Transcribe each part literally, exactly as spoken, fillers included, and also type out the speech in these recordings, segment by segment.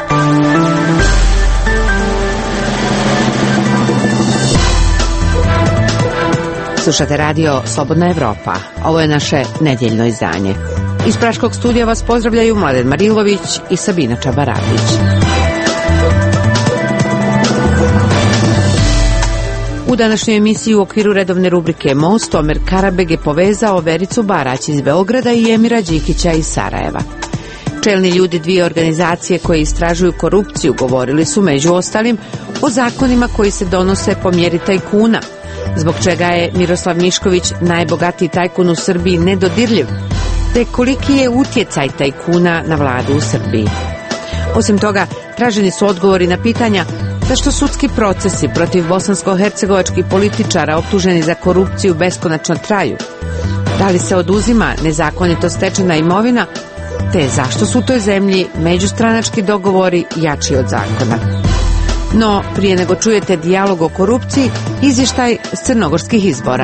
Slušate radio Slobodna Evropa. Ovo je naše nedjeljno izdanje. Iz Praškog studija vas pozdravljaju Mladen Marilović i Sabina Čabaradić. U današnjoj emisiji u okviru redovne rubrike Most, Omer Karabeg je povezao Vericu Barać iz Beograda i Emira Đikića iz Sarajeva. Čelni ljudi dvije organizacije koje istražuju korupciju govorili su među ostalim o zakonima koji se donose po mjeri tajkuna, zbog čega je Miroslav Mišković, najbogatiji tajkun u Srbiji, nedodirljiv, te koliki je utjecaj tajkuna na vladu u Srbiji. Osim toga, traženi su odgovori na pitanja zašto sudski procesi protiv bosansko-hercegovačkih političara optuženi za korupciju beskonačno traju, da li se oduzima nezakonito stečena imovina, te zašto su u toj zemlji međustranački dogovori jači od zakona. No, prije nego čujete dijalog o korupciji, izvještaj s crnogorskih izbora.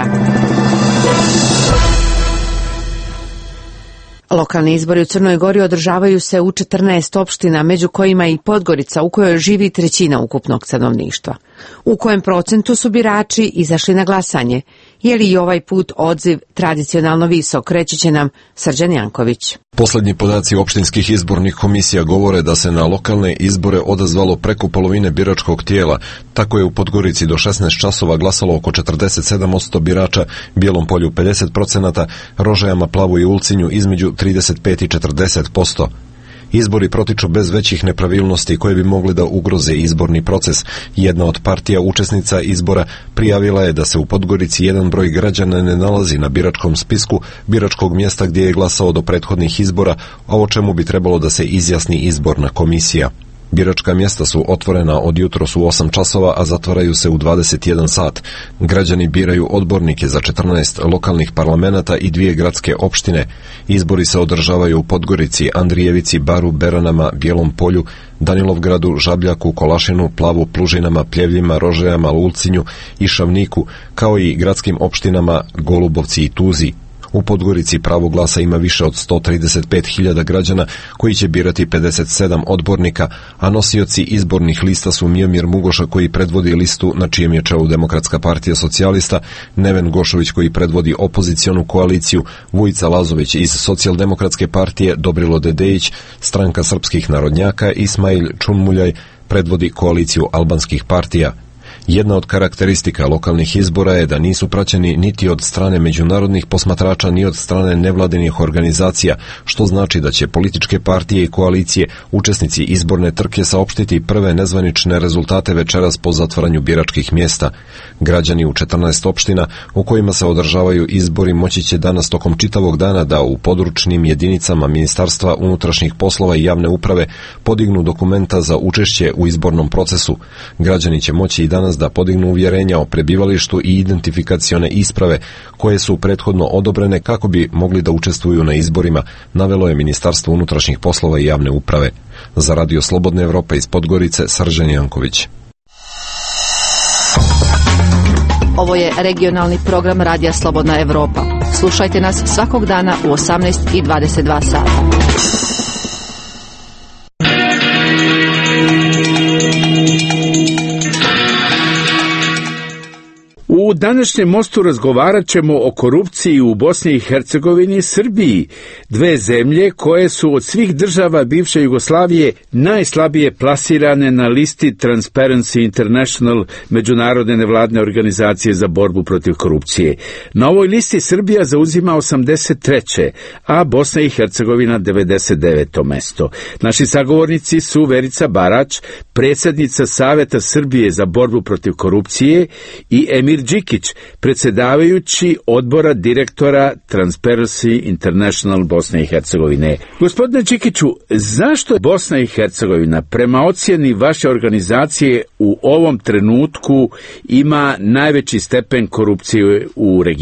Lokalni izbori u Crnoj Gori održavaju se u četrnaest opština, među kojima i Podgorica, u kojoj živi trećina ukupnog stanovništva. U kojem procentu su birači izašli na glasanje? Je li i ovaj put odziv tradicionalno visok, reći će nam Srđan Janković. Poslednji podaci opštinskih izbornih komisija govore da se na lokalne izbore odazvalo preko polovine biračkog tijela. Tako je u Podgorici do šesnaest časova glasalo oko četrdeset sedam posto birača, Bijelom Polju pedeset posto, Rožajama, Plavu i Ulcinju između trideset pet i četrdeset posto. Izbori protiču bez većih nepravilnosti koje bi mogli da ugroze izborni proces. Jedna od partija učesnica izbora prijavila je da se u Podgorici jedan broj građana ne nalazi na biračkom spisku biračkog mjesta gdje je glasao do prethodnih izbora, a o čemu bi trebalo da se izjasni izborna komisija. Biračka mjesta su otvorena od jutros u osam časova, a zatvaraju se u dvadeset jedan sat. Građani biraju odbornike za četrnaest lokalnih parlamenata i dvije gradske opštine. Izbori se održavaju u Podgorici, Andrijevici, Baru, Beranama, Bijelom Polju, Danilovgradu, Žabljaku, Kolašinu, Plavu, Plužinama, Pljevljima, Rožajama, Ulcinju i Šavniku, kao i gradskim opštinama Golubovci i Tuzi. U Podgorici pravo glasa ima više od sto trideset pet hiljada građana koji će birati pedeset sedam odbornika, a nosioci izbornih lista su Miomir Mugoša koji predvodi listu na čijem je čelu Demokratska partija socijalista, Neven Gošović koji predvodi opozicionu koaliciju, Vujica Lazović iz Socijaldemokratske partije, Dobrilo Dedejić, Stranka srpskih narodnjaka, Ismail Čunmuljaj predvodi koaliciju albanskih partija. Jedna od karakteristika lokalnih izbora je da nisu praćeni niti od strane međunarodnih posmatrača ni od strane nevladinih organizacija, što znači da će političke partije i koalicije, učesnici izborne trke, saopštiti prve nezvanične rezultate večeras po zatvaranju biračkih mjesta. Građani u četrnaest opština u kojima se održavaju izbori moći će danas tokom čitavog dana da u područnim jedinicama Ministarstva unutrašnjih poslova i javne uprave podignu dokumenta za učešće u izbornom procesu. Građani će moći i danas da podignu uvjerenja o prebivalištu i identifikacione isprave koje su prethodno odobrene kako bi mogli da učestvuju na izborima, navelo je Ministarstvo unutrašnjih poslova i javne uprave. Za Radio Slobodne Evrope iz Podgorice, Srđan Janković. Ovo je regionalni program Radija Slobodna Evropa. Slušajte nas svakog dana u osamnaest i dvadeset dva sata. U današnjem mostu razgovarat ćemo o korupciji u Bosni i Hercegovini i Srbiji, dve zemlje koje su od svih država bivše Jugoslavije najslabije plasirane na listi Transparency International, međunarodne nevladne organizacije za borbu protiv korupcije. Na ovoj listi Srbija zauzima osamdeset treće a Bosna i Hercegovina devedeset deveto mesto. Naši sagovornici su Verica Barać, predsjednica Saveta Srbije za borbu protiv korupcije, i Emir Đikić, predsjedavajući odbora direktora Transparency International Bosne i Hercegovine. Gospodine Đikiću, zašto Bosna i Hercegovina prema ocjeni vaše organizacije u ovom trenutku ima najveći stepen korupcije u regionu?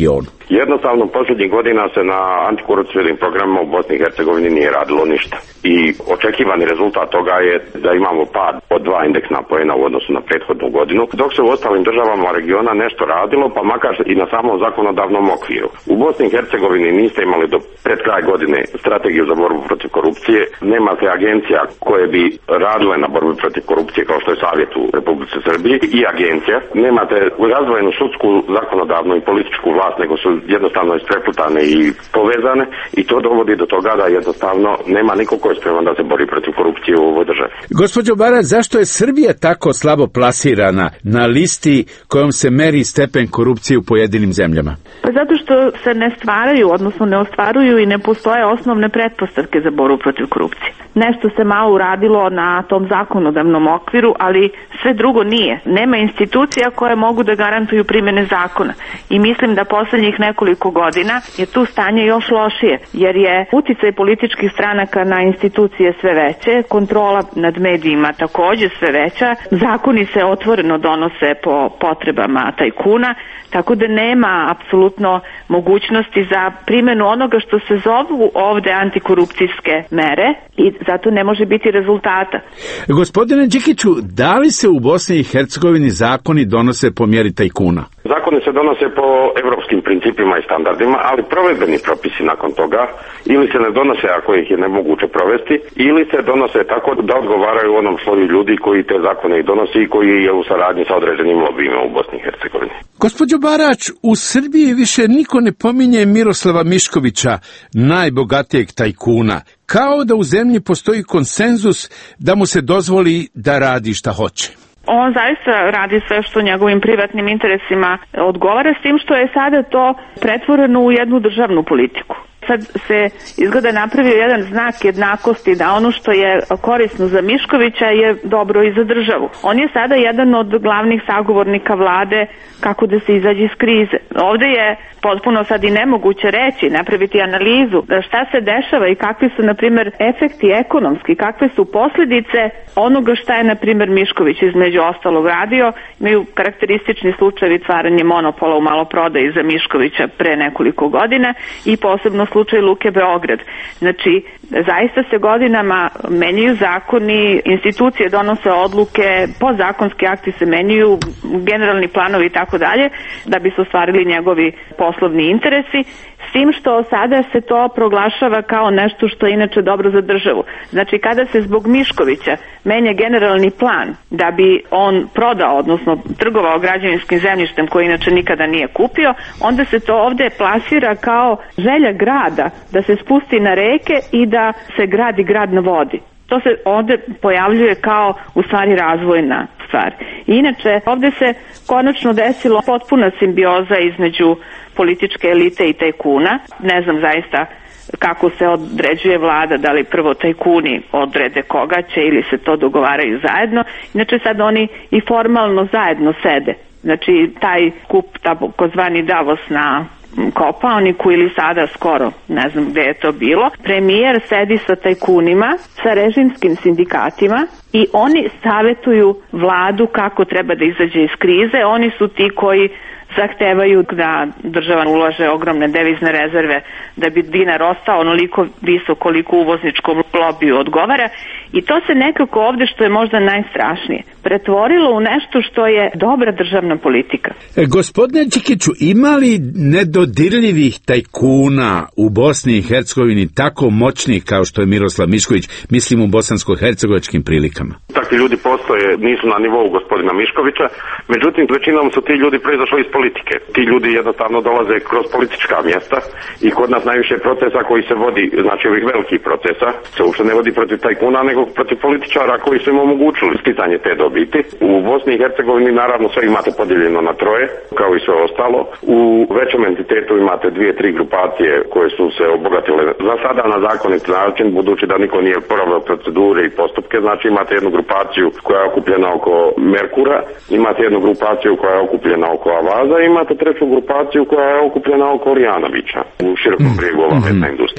Jednostavno, posljednjih godina se na antikorupcijskim programima u Bosni i Hercegovini nije radilo ništa. I očekivani rezultat toga je da imamo pad od dva indeksna poena u odnosu na prethodnu godinu, dok se u ostalim državama regiona nešto radilo, pa makar i na samom zakonodavnom okviru. U Bosni i Hercegovini niste imali do pred kraj godine strategiju za borbu protiv korupcije, nemate agencija koje bi radile na borbi protiv korupcije kao što je Savjet u Republici Srbiji i agencija, nemate razvojenu sudsku, zakonodavnu i političku vlast, nego su jednostavno isprepletane i povezane i to dovodi do toga da jednostavno nema niko ko je spreman da se bori protiv korupcije u ovoj državi. Gospođo Barać, zašto je Srbija tako slabo plasirana na listi kojom se meri stepen korupcije u pojedinim zemljama? Pa zato što se ne stvaraju, odnosno ne ostvaruju i ne postoje osnovne pretpostavke za borbu protiv korupcije. Nešto se malo uradilo na tom zakonodavnom okviru, ali sve drugo nije. Nema institucija koje mogu da garantuju primjene zakona. I mislim da poslednjih nekoliko godina je tu stanje još lošije, jer je uticaj političkih stranaka na institucije sve veće, kontrola nad medijima takođe sve veća, zakoni se otvoreno donose po potrebama tajkuna, tako da nema apsolutno mogućnosti za primjenu onoga što se zovu ovde antikorupcijske mere i zato ne može biti rezultata. Gospodine Đikiću, da li se u Bosni i Hercegovini zakoni donose po mjeri tajkuna? Zakoni se donose po evropskim principima i standardima, ali provedbeni propisi nakon toga ili se ne donose ako ih je nemoguće provesti, ili se donose tako da odgovaraju onom sloju ljudi koji te zakone i donosi i koji je u saradnji sa određenim lobijima u Bosni i Hercegovini. Gospođo Barać, u Srbiji više niko ne pominje Miroslava Miškovića, najbogatijeg tajkuna, kao da u zemlji postoji konsenzus da mu se dozvoli da radi šta hoće. On zaista radi sve što njegovim privatnim interesima odgovara, s tim što je sada to pretvoreno u jednu državnu politiku. Sad se izgleda napravio jedan znak jednakosti da ono što je korisno za Miškovića je dobro i za državu. On je sada jedan od glavnih sagovornika vlade kako da se izađe iz krize. Ovde je potpuno sad i nemoguće reći, napraviti analizu šta se dešava i kakvi su, na primjer, efekti ekonomski, kakve su posljedice onoga šta je, na primjer, Mišković između ostalog radio. Imaju karakteristični slučajevi stvaranje monopola u maloprodaji za Miškovića pre nekoliko godina i posebno slučaj Luke Beograd. Znači, zaista se godinama menjaju zakoni, institucije donose odluke, podzakonski akti se menjaju, generalni planovi i tako dalje, da bi se ostvarili njegovi poslovni interesi, s tim što sada se to proglašava kao nešto što je inače dobro za državu. Znači, kada se zbog Miškovića menja generalni plan da bi on prodao, odnosno trgovao građevinskim zemljištem koje inače nikada nije kupio, onda se to ovde plasira kao želja grada da se spusti na reke i da se gradi grad na vodi. To se ovde pojavljuje kao u stvari razvojna stvar. I inače, ovde se konačno desilo potpuna simbioza između političke elite i tajkuna. Ne znam zaista kako se određuje vlada, da li prvo tajkuni odrede koga će ili se to dogovaraju zajedno. Inače sad oni i formalno zajedno sede. Znači taj kup, takozvani Davos na Kopaoniku ili sada skoro, ne znam gde je to bilo, premijer sedi sa tajkunima, sa režimskim sindikatima i oni savetuju vladu kako treba da izađe iz krize. Oni su ti koji zahtevaju da država ulaže ogromne devizne rezerve da bi dinar ostao onoliko visok koliko uvozničkom lobiju odgovara, i to se nekako ovde, što je možda najstrašnije, pretvorilo u nešto što je dobra državna politika. E, gospodine Đikiću, ima li nedodirljivih tajkuna u Bosni i Hercegovini tako moćnih kao što je Miroslav Mišković, mislim u bosansko-hercegovačkim prilikama? Takvi ljudi postoje, nisu na nivou gospodina Miškovića, međutim većinom su ti ljudi proizašli iz politike. Ti ljudi jednostavno dolaze kroz politička mjesta i kod nas najviše procesa koji se vodi, znači ovih velikih procesa, se uopšte ne vodi protiv tajkuna, nego protiv političara koji su im omogućili sticanje te dobiti. U Bosni i Hercegovini naravno sve imate podijeljeno na troje, kao i sve ostalo. U većem entitetu imate dvije, tri grupacije koje su se obogatile za sada na zakonit način, budući da niko nije poravljao procedure i postupke. Znači imate jednu grupaciju koja je okupljena oko Merkura, imate jednu grupaciju koja je okupljena oko Avaza i imate treću grupaciju koja je okupljena oko Lijanovića u Širokom brijegu ova mm-hmm. industrija.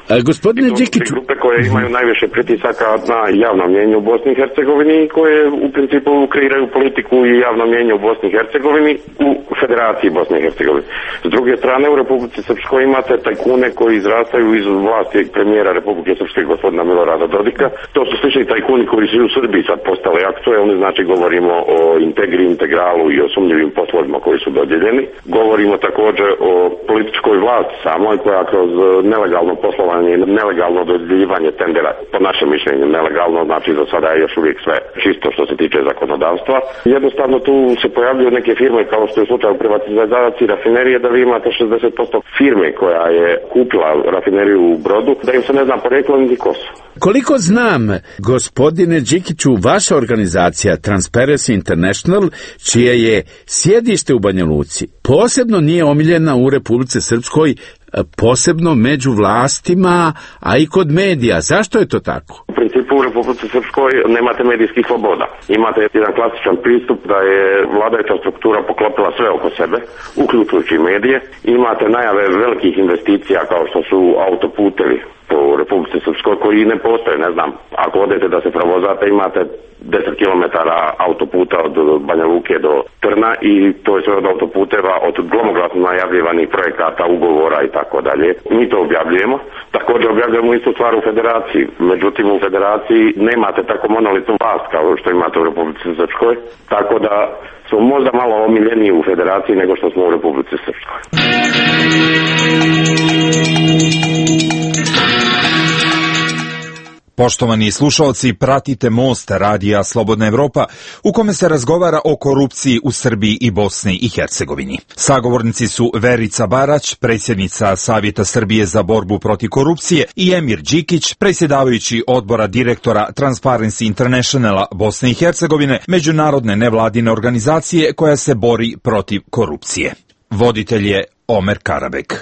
A, gospodine Đikiću, grupe koje imaju najviše pritisaka na javno mnijenje u Bosni i Hercegovini i koje u principu kreiraju politiku i javno mnijenje u Bosni i Hercegovini u Federaciji Bosne i Hercegovine. S druge strane, u Republici Srpskoj imate tajkune koji izrastaju iz vlasti premijera Republike Srpske gospodina Milorada Dodika. To su slični tajkuni koji su u Srbiji sad postali aktuelni, znači govorimo o Integri, Integralu i o sumnjivim poslovima koji su dodijeljeni. Govorimo također o političkoj vlasti samoj koja kroz nelegalno poslovanje i nelegalno dodjeljivanje tendera, po našem mišljenju nelegalno, znači za sada je još uvijek sve čisto što se tiče zakonodavstva. Jednostavno tu se pojavljuju neke firme kao što je slučaj u privatizaciji rafinerije, da vi imate šezdeset posto firme koja je kupila rafineriju u Brodu, da im se ne zna poreklo niti ko su. Koliko znam, gospodine Đikiću, vaša organizacija Transparency International, čije je sjedište u Banja Luci, posebno nije omiljena u Republici Srpskoj, posebno među vlastima, a i kod medija. Zašto je to tako? U principu u Republici Srpskoj nemate medijskih sloboda. Imate jedan klasičan pristup da je vladajuća struktura poklopila sve oko sebe, uključujući medije. Imate najave velikih investicija kao što su autoputevi po Republici Srpskoj koji ne postoje, ne znam. Ako odete da se provozate, imate deset kilometara autoputa od Banja Luke do Trna i to je sve od autoputeva, od glomoglasno najavljivanih projekata, ugovora i tako dalje. Mi to objavljujemo. Također objavljujemo istu stvar u Federaciji. Međutim, u Federaciji nemate tako monolitnu vlast kao što imate u Republici Srpskoj. Tako da smo možda malo omiljeniji u Federaciji nego što smo u Republici Srpskoj. Poštovani slušalci, pratite Most radija Slobodna Evropa, u kome se razgovara o korupciji u Srbiji i Bosni i Hercegovini. Sagovornici su Verica Barać, predsjednica Savjeta Srbije za borbu protiv korupcije, i Emir Đikić, predsjedavajući odbora direktora Transparency Internationala Bosne i Hercegovine, međunarodne nevladine organizacije koja se bori protiv korupcije. Voditelj je Omer Karabek.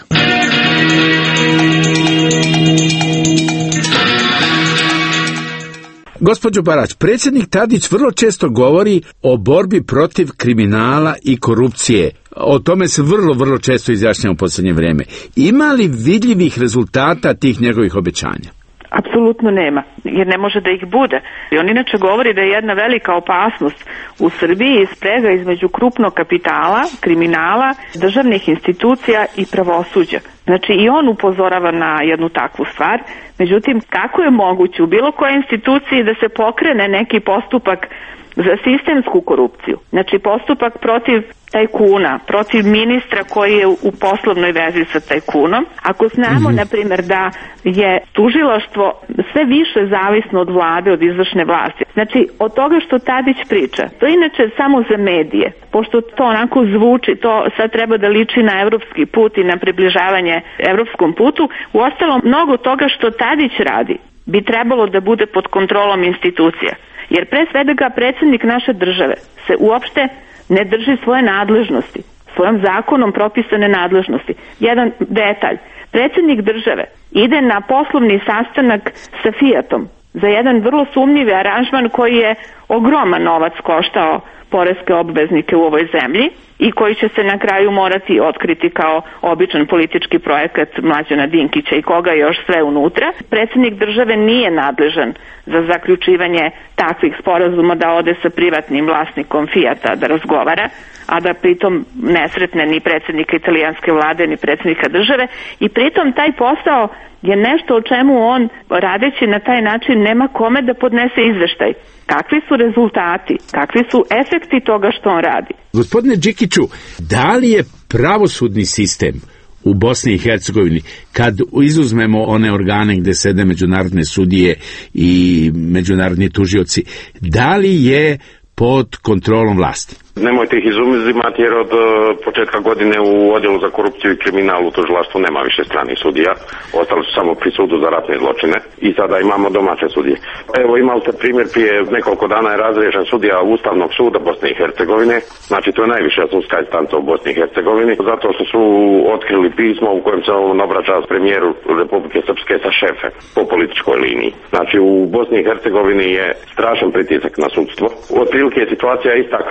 Gospođo Barać, predsjednik Tadić vrlo često govori o borbi protiv kriminala i korupcije. O tome se vrlo, vrlo često izjašnjava u posljednje vrijeme. Ima li vidljivih rezultata tih njegovih obećanja? Apsolutno nema, jer ne može da ih bude. I on inače govori da je jedna velika opasnost u Srbiji sprega između krupnog kapitala, kriminala, državnih institucija i pravosuđa. Znači i on upozorava na jednu takvu stvar. Međutim, kako je moguće u bilo kojoj instituciji da se pokrene neki postupak za sistemsku korupciju? Znači postupak protiv tajkuna, protiv ministra koji je u poslovnoj vezi sa tajkunom. Ako znamo, mm-hmm. na primjer, da je tužilaštvo sve više zavisno od vlade, od izvršne vlasti. Znači, od toga što Tadić priča, to je inače samo za medije, pošto to onako zvuči, to sad treba da liči na evropski put i na približavanje evropskom putu. Uostalom, mnogo toga što Tadić radi bi trebalo da bude pod kontrolom institucija. Jer pre svega predsjednik naše države se uopšte ne drži svoje nadležnosti, svojom zakonom propisane nadležnosti. Jedan detalj. Predsjednik države ide na poslovni sastanak sa Fiatom za jedan vrlo sumnjivi aranžman koji je ogroman novac koštao poreske obveznike u ovoj zemlji i koji će se na kraju morati otkriti kao običan politički projekat Mlađana Dinkića i koga još sve unutra. Predsjednik države nije nadležan za zaključivanje takvih sporazuma da ode sa privatnim vlasnikom Fiata da razgovara, a da pritom ne sretne ni predsjednika italijanske vlade ni predsjednika države, i pritom taj posao je nešto o čemu on, radeći na taj način, nema kome da podnese izveštaj. Kakvi su rezultati, kakvi su efekti toga što on radi? Gospodine Đikiću, da li je pravosudni sistem u Bosni i Hercegovini, kad izuzmemo one organe gdje sede međunarodne sudije i međunarodni tužioci, da li je pod kontrolom vlasti? Nemojte ih izuzimati jer od uh, početka godine u odjelu za korupciju i kriminal u tužilaštvu nema više stranih sudija. Ostali su samo pri sudu za ratne zločine i sada imamo domaće sudije. Evo, imali ste primjer, prije nekoliko dana je razriješen sudija Ustavnog suda Bosne i Hercegovine. Znači to je najviša sudska instanca u Bosni i Hercegovini, zato što su otkrili pismo u kojem se on obraća s premijeru Republike Srpske sa šefe po političkoj liniji. Znači u Bosni i Hercegovini je strašan pritisak na sudstvo. Otprilike je situacija ista kao u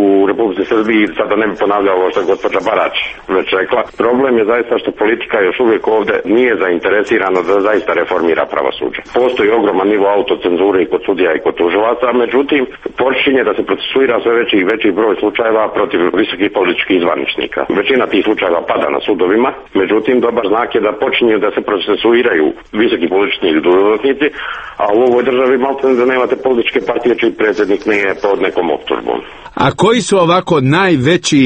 u Republici Srbiji, sada ne bi ponavljao ovo što je gospođa Barać već rekla. Problem je zaista što politika još uvijek ovdje nije zainteresirana da zaista reformira pravosuđe. Postoji ogroman nivo autocenzure i kod sudija i kod tužilaca, međutim počinje da se procesuira sve veći i veći broj slučajeva protiv visokih političkih zvaničnika. Većina tih slučajeva pada na sudovima, međutim dobar znak je da počinju da se procesuiraju visoki politički dužnosnici, a u ovoj državi malo da nemate političke partije čiji predsjednik nije pod nekom optužbom. A koji su ovako najveći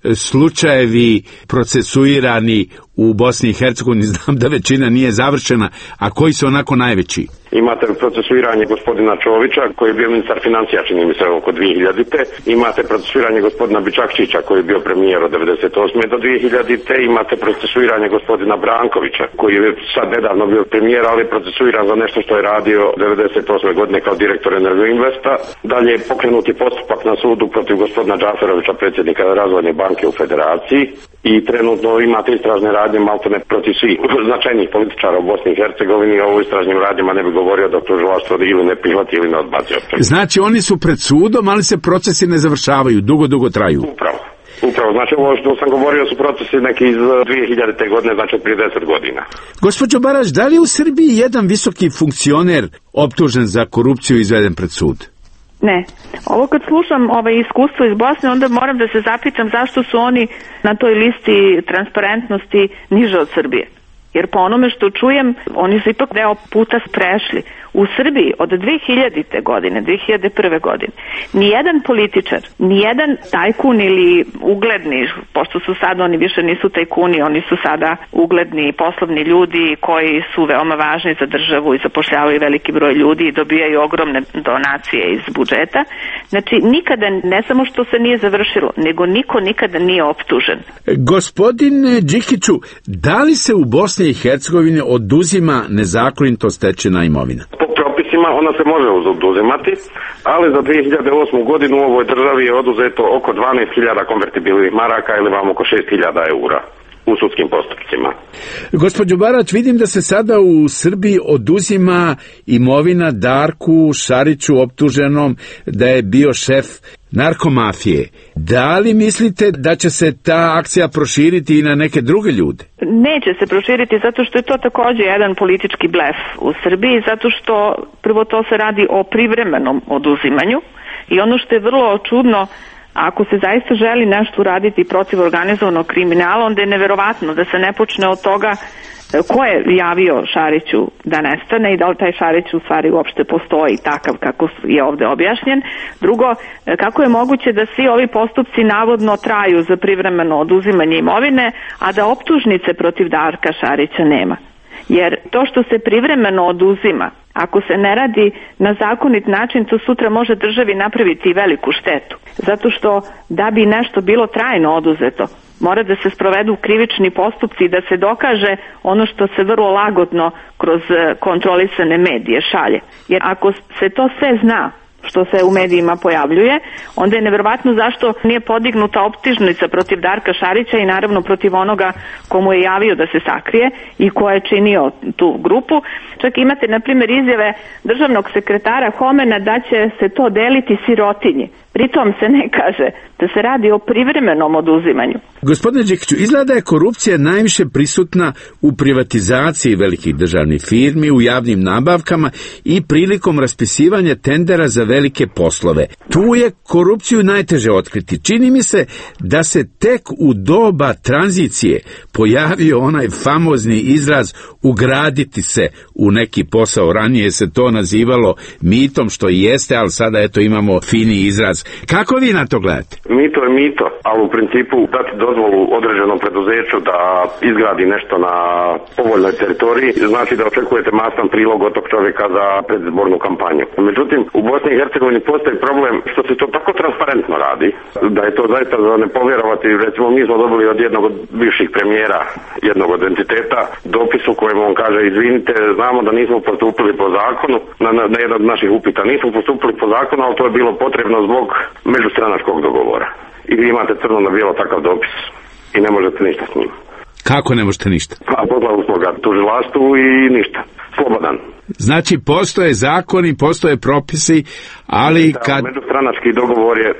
slučajevi procesuirani u Bosni i Hercegovini? Znam da većina nije završena, a koji su onako najveći? Imate procesuiranje gospodina Čovića, koji je bio ministar financija, čini mi se, oko dvije hiljadite. Imate procesuiranje gospodina Bičakčića, koji je bio premijer od devedeset osme do dvije hiljadite. Imate procesuiranje gospodina Brankovića, koji je sad nedavno bio premijer, ali je procesuiran za nešto što je radio devedeset osme godine kao direktor Energoinvesta. Dalje je pokrenuti postupak na sudu protiv gospodina Džaferovića, predsjednika Razvojne banke u Federaciji. I trenutno imate istražne radnje maltene protiv svih značajnih političara u Bosni i Hercegovini. O istražnim radnjama ne bi govorio da tužilaštvo ili ne prihvati ili ne odbaci. Znači oni su pred sudom, ali se procesi ne završavaju, dugo, dugo traju. Upravo. Upravo, znači ovo što sam govorio su procesi neki iz dvije hiljadite godine, znači prije deset godina. Gospođo Barać, da li je u Srbiji jedan visoki funkcioner optužen za korupciju izveden pred sud? Ne. Ovo kad slušam ovaj iskustvo iz Bosne, onda moram da se zapitam zašto su oni na toj listi transparentnosti niže od Srbije. Jer po onome što čujem, oni su ipak deo puta prešli. U Srbiji od dvije hiljadite godine, dvije hiljade prve godine, nijedan političar, nijedan tajkun ili ugledni, pošto su sad oni više nisu tajkuni, oni su sada ugledni poslovni ljudi koji su veoma važni za državu i zapošljavaju veliki broj ljudi i dobijaju ogromne donacije iz budžeta. Znači, nikada, ne samo što se nije završilo, nego niko nikada nije optužen. Gospodine Đikiću, da li se u Bosni i Hercegovini oduzima nezakonito stečena imovina? Po propisima ona se može oduzimati, ali za dvije hiljade osmu godinu u ovoj državi je oduzeto oko dvanaest hiljada konvertibilnih maraka ili vam oko šest hiljada eura u sudskim postupcima. Gospođo Barać, vidim da se sada u Srbiji oduzima imovina Darku Šariću, optuženom da je bio šef narkomafije. Da li mislite da će se ta akcija proširiti i na neke druge ljude? Neće se proširiti zato što je to također jedan politički blef u Srbiji, zato što prvo to se radi o privremenom oduzimanju i ono što je vrlo čudno, ako se zaista želi nešto uraditi protiv organizovanog kriminala, onda je neverovatno da se ne počne od toga ko je javio Šariću da nestane i da li taj Šarić u stvari uopšte postoji takav kako je ovde objašnjen. Drugo, kako je moguće da svi ovi postupci navodno traju za privremeno oduzimanje imovine, a da optužnice protiv Darka Šarića nema? Jer to što se privremeno oduzima, ako se ne radi na zakonit način, to sutra može državi napraviti veliku štetu. Zato što da bi nešto bilo trajno oduzeto, mora da se sprovedu krivični postupci i da se dokaže ono što se vrlo lagodno kroz kontrolisane medije šalje. Jer ako se to sve zna, što se u medijima pojavljuje, onda je neverovatno zašto nije podignuta optužnica protiv Darka Šarića i naravno protiv onoga komu je javio da se sakrije i ko je činio tu grupu. Čak imate, na primjer, izjave državnog sekretara Homena da će se to deliti sirotinji. Pritom se ne kaže da se radi o privremenom oduzimanju. Gospodine Đikiću, izgleda da je korupcija najviše prisutna u privatizaciji velikih državnih firmi, u javnim nabavkama i prilikom raspisivanja tendera za velike poslove. Tu je korupciju najteže otkriti. Čini mi se da se tek u doba tranzicije pojavio onaj famozni izraz ugraditi se u neki posao. Ranije se to nazivalo mitom, što i jeste, ali sada eto imamo fini izraz. Kako vi na to gledate? Mito je mito, ali u principu dati dozvolu određenom preduzeću da izgradi nešto na povoljnoj teritoriji znači da očekujete masan prilog od tog čovjeka za predizbornu kampanju. Međutim, u Bosni i Hercegovini postoji problem što se to tako transparentno radi, da je to zaista za ne povjerovati. Recimo, mi smo dobili od jednog od bivših premijera, jednog od entiteta, dopis u kojem on kaže: izvinite, znamo da nismo postupili po zakonu, na, na, na jedan od naših upita nismo postupili po zakonu, ali to je bilo potrebno zbog međustranačkog dogovora. I vi imate crno na bijelo takav dopis i ne možete ništa s njim. Kako ne možete ništa? Pa poslali smo ga tužilaštvu i ništa. Slobodan. Znači, postoje zakoni, postoje propisi, ali da, kad... međustranački dogovor je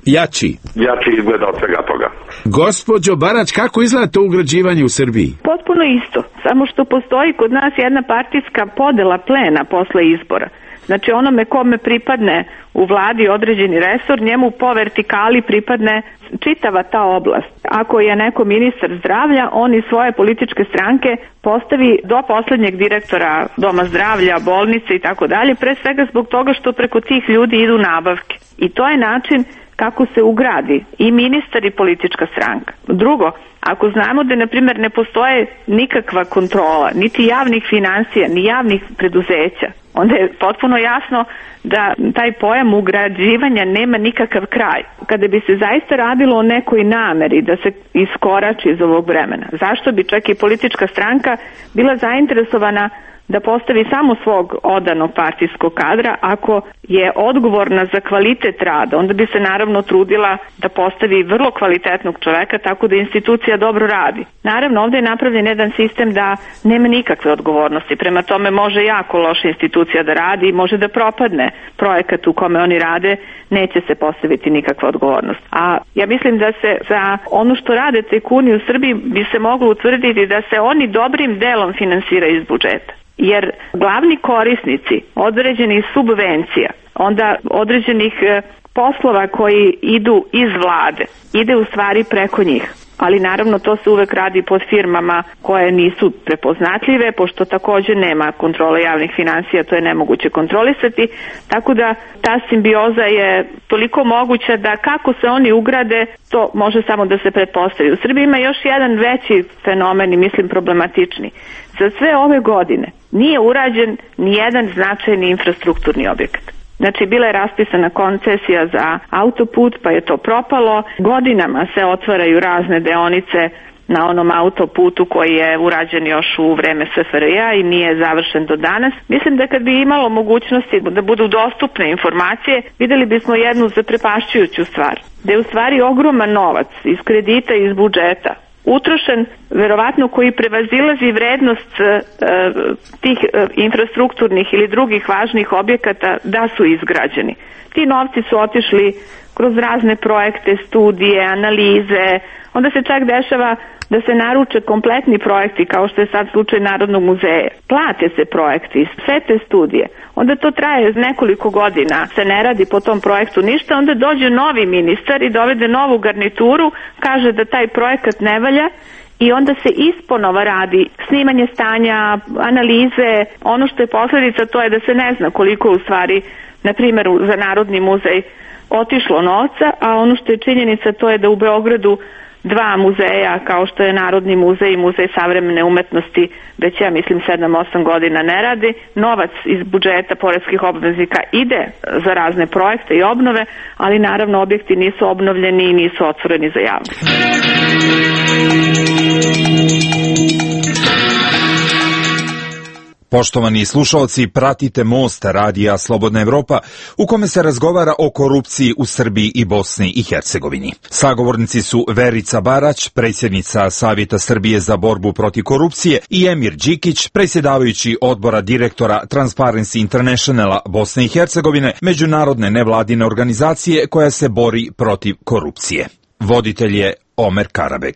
jači. Jači izgleda od svega toga. Gospođo Barać, kako izgleda to ugrađivanje u Srbiji? Potpuno isto, samo što postoji kod nas jedna partijska podela plena posle izbora. Znači onome kome pripadne u vladi određeni resor, njemu po vertikali pripadne čitava ta oblast. Ako je neko ministar zdravlja, on iz svoje političke stranke postavi do poslednjeg direktora doma zdravlja, bolnice i tako dalje, pre svega zbog toga što preko tih ljudi idu nabavke. I to je način kako se ugradi i ministar i politička stranka. Drugo, ako znamo da, na primjer, ne postoje nikakva kontrola, niti javnih financija, ni javnih preduzeća, onda je potpuno jasno da taj pojam ugrađivanja nema nikakav kraj. Kada bi se zaista radilo o nekoj nameri da se iskorači iz ovog vremena, zašto bi čak i politička stranka bila zainteresovana da postavi samo svog odanog partijskog kadra ako je odgovorna za kvalitet rada, onda bi se naravno trudila da postavi vrlo kvalitetnog čoveka tako da institucija dobro radi. Naravno, ovdje je napravljen jedan sistem da nema nikakve odgovornosti, prema tome može jako loša institucija da radi i može da propadne projekat u kome oni rade, neće se postaviti nikakva odgovornost. A ja mislim da se za ono što rade tajkuni u Srbiji bi se moglo utvrditi da se oni dobrim delom finansiraju iz budžeta. Jer glavni korisnici određenih subvencija, onda određenih poslova koji idu iz vlade, ide u stvari preko njih. Ali naravno to se uvek radi pod firmama koje nisu prepoznatljive, pošto također nema kontrole javnih financija, to je nemoguće kontrolisati, tako da ta simbioza je toliko moguća da kako se oni ugrade, to može samo da se pretpostavi. U Srbiji ima još jedan veći fenomen i mislim problematični. Za sve ove godine nije urađen ni jedan značajni infrastrukturni objekat. Znači, bila je raspisana koncesija za autoput, pa je to propalo. Godinama se otvaraju razne deonice na onom autoputu koji je urađen još u vreme S F R J i nije završen do danas. Mislim da kad bi imalo mogućnosti da budu dostupne informacije, videli bismo jednu zaprepašćujuću stvar. Da je u stvari ogroman novac iz kredita i iz budžeta utrošen, verovatno koji prevazilazi vrednost e, tih e, infrastrukturnih ili drugih važnih objekata da su izgrađeni. Ti novci su otišli kroz razne projekte, studije, analize, onda se čak dešava da se naruče kompletni projekti, kao što je sad slučaj Narodnog muzeja. Plate se projekti, sve te studije. Onda to traje nekoliko godina, se ne radi po tom projektu ništa, onda dođe novi ministar i dovede novu garnituru, kaže da taj projekat ne valja i onda se isponova radi snimanje stanja, analize. Ono što je posljedica to je da se ne zna koliko u stvari, na primjer za Narodni muzej, otišlo novca, a ono što je činjenica to je da u Beogradu dva muzeja kao što je Narodni muzej i Muzej savremene umetnosti već ja mislim sedam osam godina ne radi. Novac iz budžeta poreskih obveznika ide za razne projekte i obnove, ali naravno objekti nisu obnovljeni i nisu otvoreni za javnost. Poštovani slušaoci, pratite Most radija Slobodna Evropa u kome se razgovara o korupciji u Srbiji i Bosni i Hercegovini. Sagovornici su Verica Barać, predsjednica Savjeta Srbije za borbu protiv korupcije, i Emir Đikić, predsjedavajući odbora direktora Transparency Internationala Bosne i Hercegovine, međunarodne nevladine organizacije koja se bori protiv korupcije. Voditelj je Omer Karabek.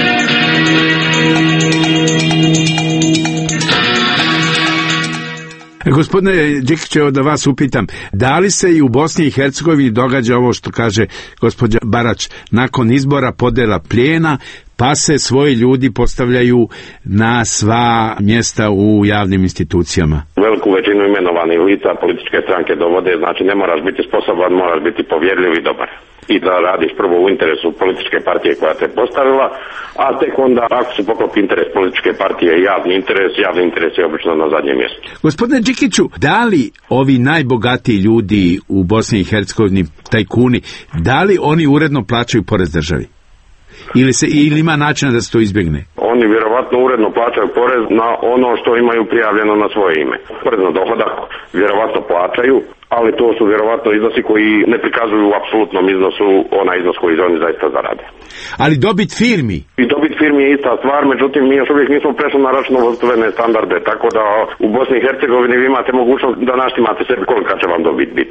Gospodine Đikiću, da vas upitam, da li se i u Bosni i Hercegovini događa ovo što kaže gospođa Barać, nakon izbora podela plijena, pa se svoji ljudi postavljaju na sva mjesta u javnim institucijama? Veliku većinu imenovanih lica političke stranke dovode, znači ne moraš biti sposoban, moraš biti povjerljiv i dobar. I da radiš prvo u interesu političke partije koja te postavila, a tek onda ako se poklopi interes političke partije i javni interes, javni interes je obično na zadnjem mjestu. Gospodine Đikiću, da li ovi najbogatiji ljudi u Bosni i Hercegovini, tajkuni, da li oni uredno plaćaju porez državi? Ili, se, ili ima načina da se to izbjegne? Oni vjerovatno uredno plaćaju porez na ono što imaju prijavljeno na svoje ime. Porez na dohodak vjerovatno plaćaju, ali to su vjerovatno iznosi koji ne prikazuju u apsolutnom iznosu onaj iznos koji oni zaista zarade. Ali dobit firmi? I dobit firmi je ista stvar, međutim mi još uvijek nismo prešli na računovodstvene standarde, tako da u Bosni i Hercegovini vi imate mogućnost da naštimate sebi kolika će vam dobit biti.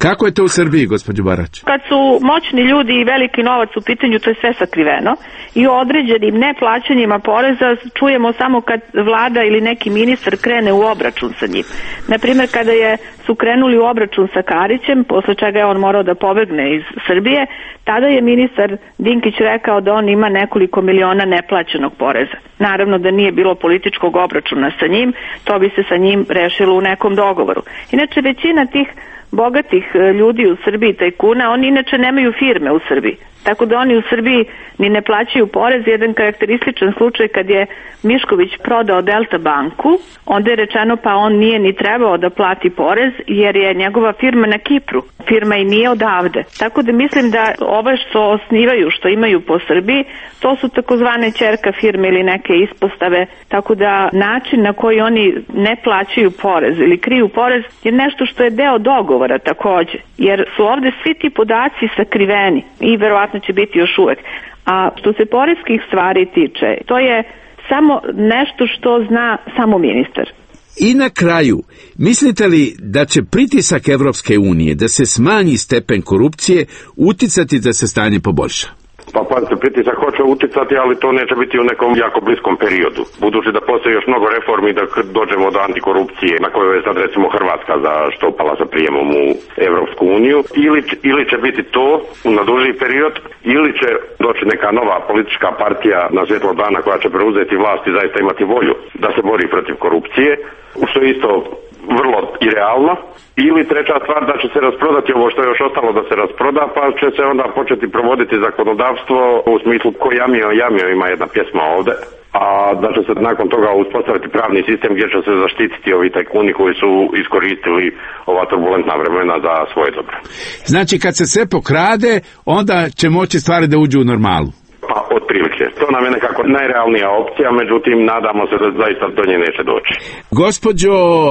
Kako je to u Srbiji, gospođo Barać? Kad su moćni ljudi i veliki novac u pitanju, to je sve sakriveno i o određenim neplaćanjima poreza čujemo samo kad vlada ili neki ministar krene u obračun sa njim. Naprimjer, kada je, su krenuli u obračun sa Karićem, posle čega je on morao da pobegne iz Srbije, tada je ministar Dinkić rekao da on ima nekoliko miliona neplaćenog poreza. Naravno da nije bilo političkog obračuna sa njim, to bi se sa njim rešilo u nekom dogovoru. Inače, većina tih bogatih ljudi u Srbiji, tajkuna, oni inače nemaju firme u Srbiji. Tako da oni u Srbiji ni ne plaćaju porez. Jedan karakterističan slučaj kad je Mišković prodao Delta banku, onda je rečeno pa on nije ni trebao da plati porez jer je njegova firma na Kipru. Firma i nije odavde. Tako da mislim da ove što osnivaju, što imaju po Srbiji, to su takozvane ćerka firme ili neke ispostave. Tako da način na koji oni ne plaćaju porez ili kriju porez je nešto što je deo dogovora takođe. Jer su ovde svi ti podaci sakriveni i verovatno će biti još uvek. A što se poreskih stvari tiče, to je samo nešto što zna samo ministar. I na kraju, mislite li da će pritisak Evropske unije da se smanji stepen korupcije uticati da se stanje poboljša? Pa pazite, pritisak hoće uticati, ali to neće biti u nekom jako bliskom periodu. Budući da postoji još mnogo reformi da dođemo do antikorupcije, na kojoj je sad recimo Hrvatska zaštopala sa prijemom u Evropsku uniju, ili, ili će biti to na duži period, ili će doći neka nova politička partija na svjetlo dana koja će preuzeti vlast i zaista imati volju da se bori protiv korupcije, što je isto vrlo irealno. Ili treća stvar, da će se rasprodati ovo što je još ostalo da se rasproda, pa će se onda početi provoditi zakonodavstvo u smislu ko jamio, jamio, ima jedna pjesma ovde, a da će se nakon toga uspostaviti pravni sistem gdje će se zaštititi ovi tajkuni koji su iskoristili ova turbulentna vremena za svoje dobro. Znači kad se sve pokrade, onda će moći stvari da uđu u normalu. Pa otprilike. To nam je nekako najrealnija opcija, međutim nadamo se da zaista do nje neće doći. Gospođo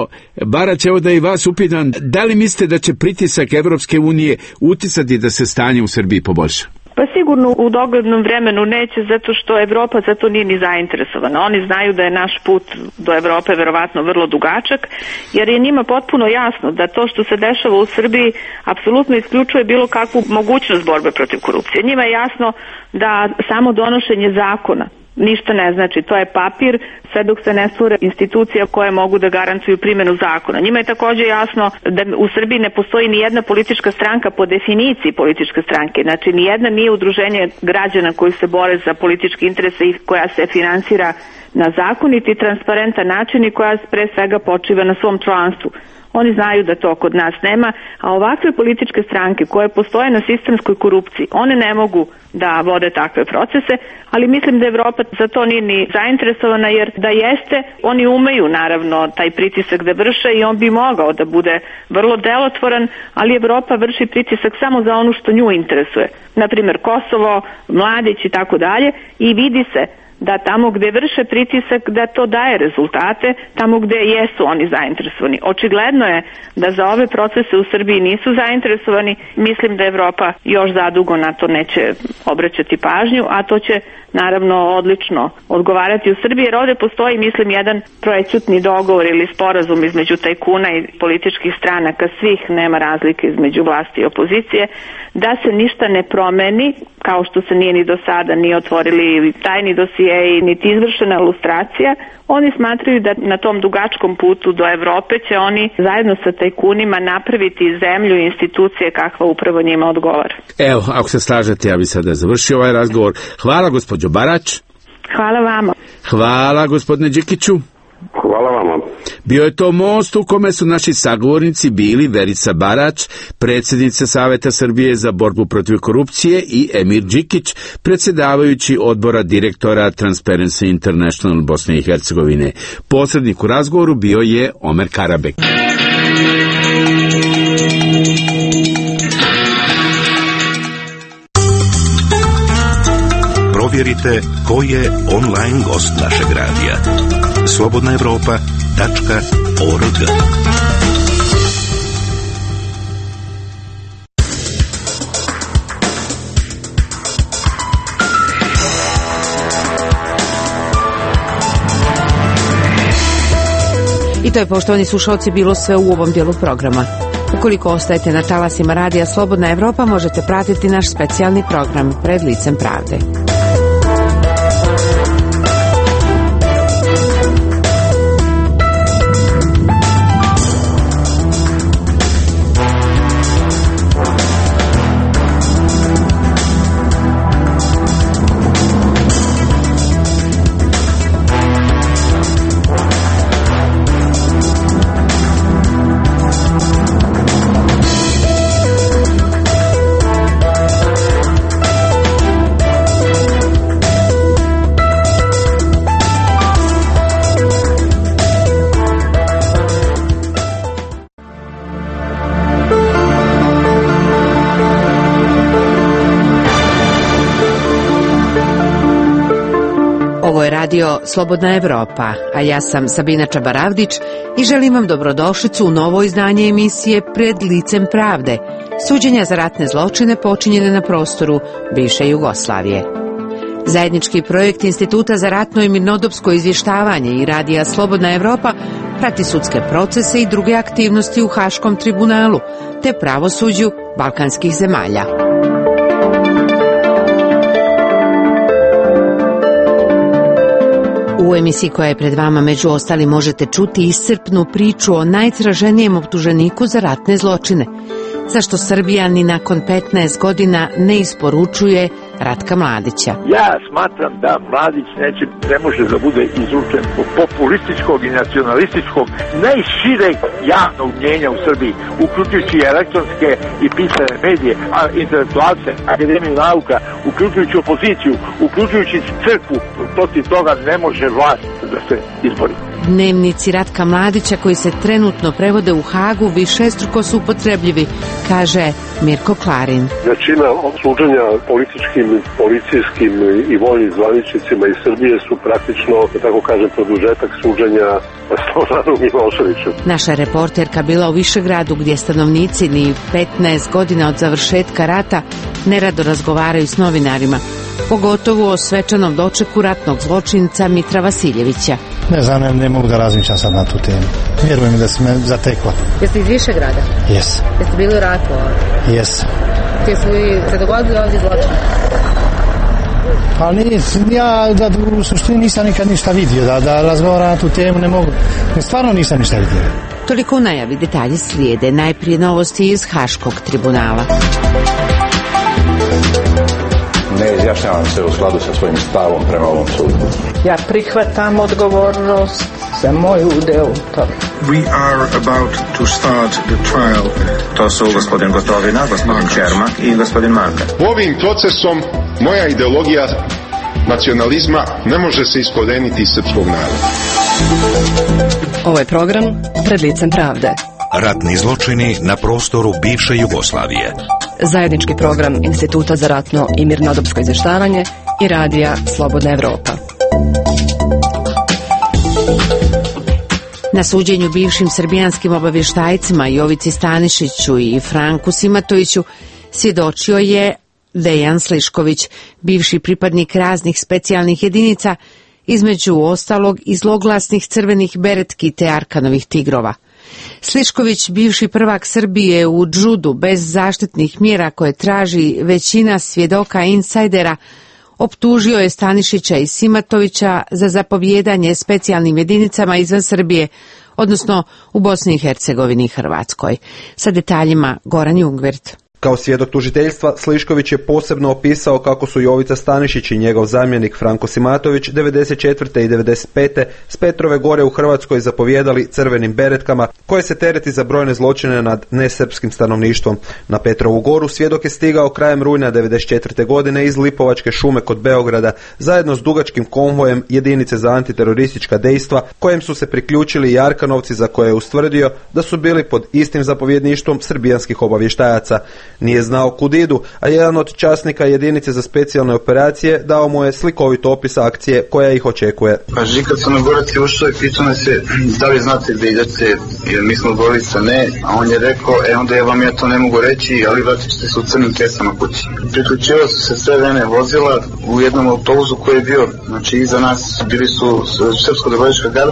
Barać, evo da i vas upitam, da li mislite da će pritisak Evropske unije uticati da se stanje u Srbiji poboljša? Pa sigurno u doglednom vremenu neće, zato što Evropa za to nije ni zainteresovana. Oni znaju da je naš put do Evrope verovatno vrlo dugačak, jer je njima potpuno jasno da to što se dešava u Srbiji apsolutno isključuje bilo kakvu mogućnost borbe protiv korupcije. Njima je jasno da samo donošenje zakona ništa ne znači, to je papir sve dok se ne stvore institucija koje mogu da garantuju primjenu zakona. Njima je također jasno da u Srbiji ne postoji ni jedna politička stranka po definiciji političke stranke, znači ni jedna nije udruženje građana koji se bore za političke interese i koja se finansira na zakonit i transparentan način i koja pre svega počiva na svom članstvu. Oni znaju da to kod nas nema, a ovakve političke stranke koje postoje na sistemskoj korupciji, one ne mogu da vode takve procese, ali mislim da Evropa za to nije ni zainteresovana, jer da jeste, oni umeju naravno taj pritisak da vrše i on bi mogao da bude vrlo delotvoran, ali Evropa vrši pritisak samo za ono što nju interesuje. Naprimjer Kosovo, Mladić i tako dalje, i vidi se da tamo gde vrše pritisak da to daje rezultate, tamo gde jesu oni zainteresovani. Očigledno je da za ove procese u Srbiji nisu zainteresovani, mislim da Evropa još zadugo na to neće obraćati pažnju, a to će naravno odlično odgovarati u Srbiji, jer ovde postoji, mislim, jedan prećutni dogovor ili sporazum između tajkuna i političkih stranaka, svih, nema razlike između vlasti i opozicije, da se ništa ne promeni, kao što se nije ni do sada ni otvorili tajni dosijeji, niti izvršena lustracija. Oni smatraju da na tom dugačkom putu do Evrope će oni zajedno sa tajkunima napraviti zemlju i institucije kakva upravo njima odgovara. Evo, ako se slažete, ja bih sada završio ovaj razgovor. Hvala gospođo Barać. Hvala vama. Hvala gospodine Đikiću. Hvala vama. Bio je to most u kome su naši sagovornici bili Verica Barać, predsjednica Saveta Srbije za borbu protiv korupcije, i Emir Đikić, predsjedavajući odbora direktora Transparency International Bosne i Hercegovine. Posrednik u razgovoru bio je Omer Karabek. Provjerite ko je online gost našeg radija. slobodna evropa tačka org. I to je, poštovani slušalci, bilo sve u ovom dijelu programa. Ukoliko ostajete na talasima Radija Slobodna Evropa, možete pratiti naš specijalni program Pred licem pravde. Ovo je radio Slobodna Evropa, a ja sam Sabina Čabaravdić i želim vam dobrodošlicu u novo izdanje emisije Pred licem pravde, suđenja za ratne zločine počinjene na prostoru bivše Jugoslavije. Zajednički projekt Instituta za ratno i mirnodopsko izvještavanje i Radija Slobodna Evropa prati sudske procese i druge aktivnosti u Haškom tribunalu te pravosuđu balkanskih zemalja. U emisiji koja je pred vama među ostali možete čuti iscrpnu priču o najtraženijem optuženiku za ratne zločine. Zašto Srbija ni nakon petnaest godina ne isporučuje Ratka Mladića? Ja smatram da Mladić neće, ne može da bude izručen po populističkog i nacionalističkog najšireg javnog mnjenja u Srbiji, uključujući elektronske i pisane medije, a intelektualce, akademiju nauka, uključujući opoziciju, uključujući crkvu. Protiv toga ne može vlast da se izbori. Dnevnici Ratka Mladića koji se trenutno prevode u Hagu višestruko su upotrebljivi, kaže Mirko Klarin. Većina suđenja političkim, policijskim i vojnim zvaničnicima iz Srbije su praktično, da tako kažem, produžetak suđenja Slobodanu Miloševiću. Naša reporterka bila u Višegradu gdje stanovnici ni petnaest godina od završetka rata nerado razgovaraju s novinarima, pogotovo o svečanom dočeku ratnog zločinca Mitra Vasiljevića. Ne znam, ne, ne mogu da razmišljam sad na tu temu. Vjerujem da si me zatekla. Jeste iz Višegrada? Jes. Jeste bili u ratu ovdje? Jes. Gdje su se dogodili ovdje zločine? Pa nis, ja da, u suštini nisam nikad ništa vidio, da, da razgovaram na tu temu ne mogu. Stvarno nisam ništa vidio. Toliko u najavi, detalji slijede. Najprije novosti iz Haškog tribunala. Ne izjašnjavam se u skladu sa svojim stavom prema ovom sudu. Ja prihvatam odgovornost za moju udeo. We are about to start the trial. To su gospodin Gotovina, gospodin Čermak i gospodin Marka. Ovim procesom moja ideologija nacionalizma ne može se iskoreniti iz srpskog naroda. Ovo je program Pred licem pravde. Ratni zločini na prostoru bivše Jugoslavije. Zajednički program Instituta za ratno i mirnodopsko izvještavanje i Radija Slobodna Evropa. Na suđenju bivšim srbijanskim obavještajcima Jovici Stanišiću i Franku Simatoviću svjedočio je Dejan Slišković, bivši pripadnik raznih specijalnih jedinica, između ostalog i zloglasnih crvenih beretki te Arkanovih tigrova. Slišković, bivši prvak Srbije u džudu bez zaštitnih mjera koje traži većina svjedoka insajdera, optužio je Stanišića i Simatovića za zapovjedanje specijalnim jedinicama izvan Srbije, odnosno u Bosni i Hercegovini i Hrvatskoj. Sa detaljima Goran Jungvert. Kao svjedok tužiteljstva, Slišković je posebno opisao kako su Jovica Stanišić i njegov zamjenik Franko Simatović devedeset četvrte i devedeset pete s Petrove gore u Hrvatskoj zapovjedali crvenim beretkama koje se tereti za brojne zločine nad nesrpskim stanovništvom. Na Petrovu goru svjedok je stigao krajem rujna devedeset četvrte godine iz Lipovačke šume kod Beograda zajedno s dugačkim konvojem jedinice za antiteroristička dejstva kojem su se priključili i Arkanovci za koje je ustvrdio da su bili pod istim zapovjedništvom srbijanskih obavještajaca. Nije znao kud idu, a jedan od časnika jedinice za specijalne operacije dao mu je slikovit opis akcije koja ih očekuje. Pa Žika Crnogorac je ušao i pitao nas je da li znate gdje idete, jer mi smo Gorica ne, a on je rekao, e onda ja vam ja to ne mogu reći, ali vratit ćete se u crnim kesama kući. Priključivali su se sve vreme vozila u jednom autobusu koji je bio, znači iza nas bili su Srpsko-dobrovoljačka garda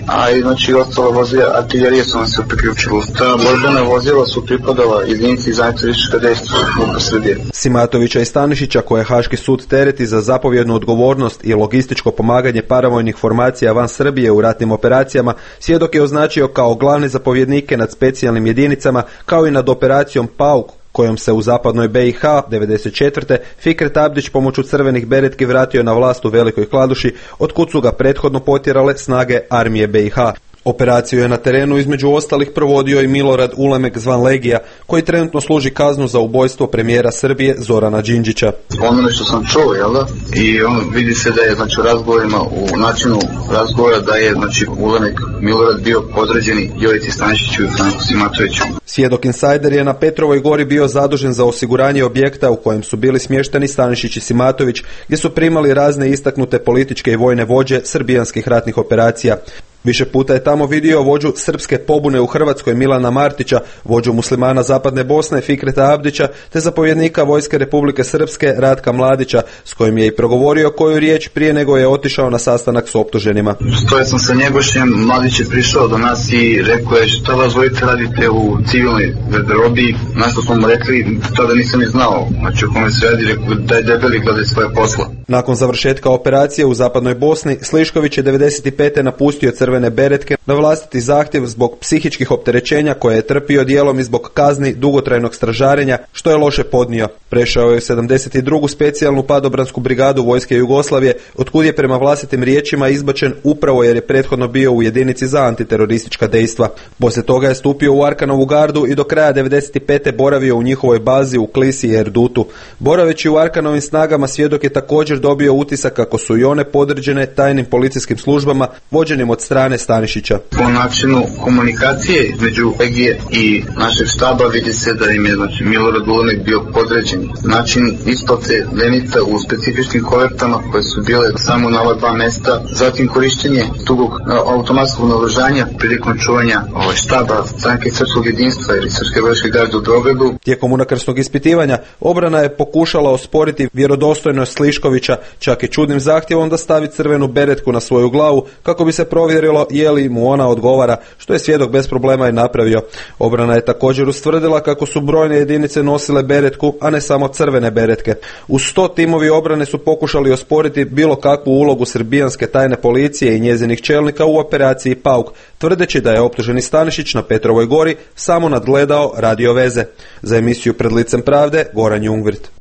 a i znači ostalo vozila artiljerije su nam se priključili. Ta borbena vozila su pripadala jedinici za antiteroristička dejstva u Srbije. Simatovića i Stanišića, koje Haški sud tereti za zapovjednu odgovornost i logističko pomaganje paravojnih formacija van Srbije u ratnim operacijama, svjedok je označio kao glavne zapovjednike nad specijalnim jedinicama, kao i nad operacijom Pauk, kojom se u zapadnoj B i H devedeset četvrte Fikret Abdić pomoću crvenih beretki vratio na vlast u Velikoj Kladuši, otkud su ga prethodno potjerale snage armije B i H. Operaciju je na terenu između ostalih provodio i Milorad Ulemek zvan Legija, koji trenutno služi kaznu za ubojstvo premijera Srbije Zorana Đinđića. Ono što sam čuo, jel da? I on vidi se da je znači u razgovorima, u načinu razgovora da je znači Ulemek Milorad bio podređeni Jovici Stanišiću i Franku Simatoviću. Svjedok Insider je na Petrovoj gori bio zadužen za osiguranje objekta u kojem su bili smješteni Stanišić i Simatović, gdje su primali razne istaknute političke i vojne vođe srbijanskih ratnih operacija. Više puta je tamo vidio vođu srpske pobune u Hrvatskoj Milana Martića, vođu muslimana Zapadne Bosne Fikreta Abdića, te zapovjednika Vojske Republike Srpske Ratka Mladića, s kojim je i progovorio koju riječ prije nego je otišao na sastanak s optuženima. Stoja sam sa Njegošem, Mladić je prišao do nas i rekao je šta vas dvojice radite u civilnoj garderobi, na što smo mu rekli, tada nisam ni znao, znači o kome se radi, rekao da je debeli glede svoje posla. Nakon završetka operacije u Zapadnoj Bosni, Slišković je devedeset pete napustio crvene beretke na vlastiti zahtjev zbog psihičkih opterećenja koje je trpio dijelom i zbog kazni dugotrajnog stražarenja, što je loše podnio. Prešao je u sedamdeset drugu specijalnu padobransku brigadu Vojske Jugoslavije, otkud je prema vlastitim riječima izbačen upravo jer je prethodno bio u jedinici za antiteroristička dejstva. Poslije toga je stupio u Arkanovu gardu i do kraja devedeset pete boravio u njihovoj bazi u Klisi i Erdutu. Boraveći u Arkanovim snagama, svjedok je također dobio utisak kako su i one podređene tajnim policijskim službama vođenim od strane Stanišića. Po načinu komunikacije između Legije i našeg štaba vidi se da im je znači, Milorad Ulemek bio podređen. Način isplate lenica u specifičnim kovertama koje su bile samo na ova dva mesta, zatim korištenje tugog automatskog naoružanja prilikom čuvanja ovaj, štaba stranke Srpskog jedinstva ili Srpske vojske garde u Beogradu. Tijekom unakrsnog ispitivanja obrana je pokušala osporiti vjerodostojnost Sliškovića, čak i čudnim zahtjevom da stavi crvenu beretku na svoju glavu kako bi se provjerilo je li mu ona odgovara, što je svjedok bez problema i napravio. Obrana je također ustvrdila kako su brojne jedinice nosile beretku, a ne samo crvene beretke. Uz sto timovi obrane su pokušali osporiti bilo kakvu ulogu srbijanske tajne policije i njezinih čelnika u operaciji Pauk, tvrdeći da je optuženi Stanišić na Petrovoj gori samo nadgledao radio veze. Za emisiju Pred licem pravde, Goran Jungwirth.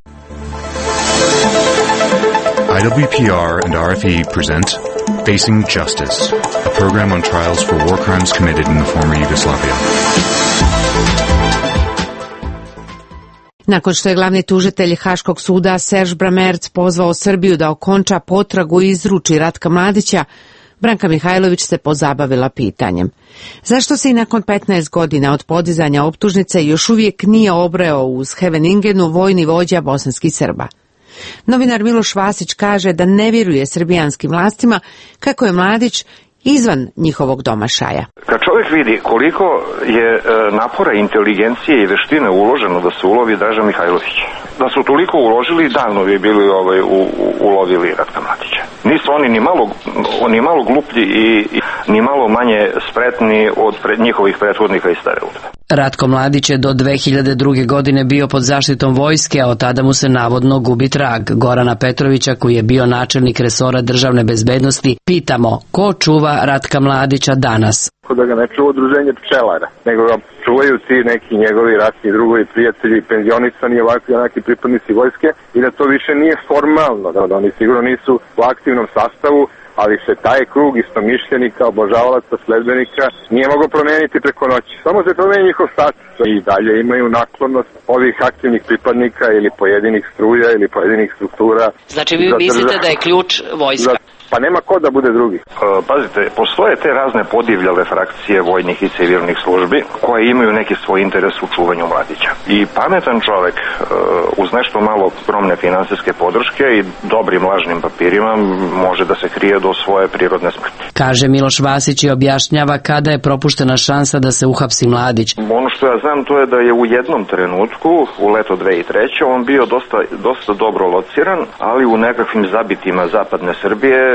I W P R and R F E present Facing Justice, a program on trials for war crimes committed in the former Yugoslavia. Nakon što je glavni tužitelj Haškog suda Serž Bramerc pozvao Srbiju da okonča potragu i izruči Ratka Mladića, Branka Mihajlović se pozabavila pitanjem. Zašto se i nakon petnaest godina od podizanja optužnice još uvijek nije obreo uz Heveningenu vojni vođa bosanskih Srba? Novinar Miloš Vasić kaže da ne vjeruje srbijanskim vlastima kako je Mladić izvan njihovog domašaja. Kad čovjek vidi koliko je napora, inteligencije i veštine uloženo da se ulovi Draža Mihajlović, da su toliko uložili, davno bi bili ovaj, u, u, ulovili Ratka Mladića. Nisu oni ni malo, ni malo gluplji i, i ni malo manje spretni od pred, njihovih prethodnika iz stare udbe. Ratko Mladić je do dve hiljade druge. godine bio pod zaštitom vojske, a od tada mu se navodno gubi trag. Gorana Petrovića, koji je bio načelnik resora državne bezbednosti, pitamo ko čuva Ratka Mladića danas. Da ga ne čuva udruženje pčelara, nego ga čuvaju ti neki njegovi ratni drugovi, prijatelji, penzionisani, ovakvi onaki pripadnici vojske i da to više nije formalno, da, da oni sigurno nisu u aktivnom sastavu, ali se taj krug istomišljenika, obožavalaca, sledbenika nije mogao promijeniti preko noći. Samo se promijeni njihov status i dalje imaju naklonost ovih aktivnih pripadnika ili pojedinih struja ili pojedinih struktura. Znači vi mislite da je ključ vojska? Za... Pa nema ko da bude drugi. Pazite, postoje te razne podivljale frakcije vojnih i civilnih službi koje imaju neki svoj interes u čuvanju Mladića. I pametan čovjek uz nešto malo skromne finansijske podrške i dobrim lažnim papirima može da se krije do svoje prirodne smrti. Kaže Miloš Vasić i objašnjava kada je propuštena šansa da se uhapsi Mladić. Ono što ja znam to je da je u jednom trenutku, u leto dve hiljade treće. on bio dosta, dosta dobro lociran, ali u nekakvim zabitima zapadne Srbije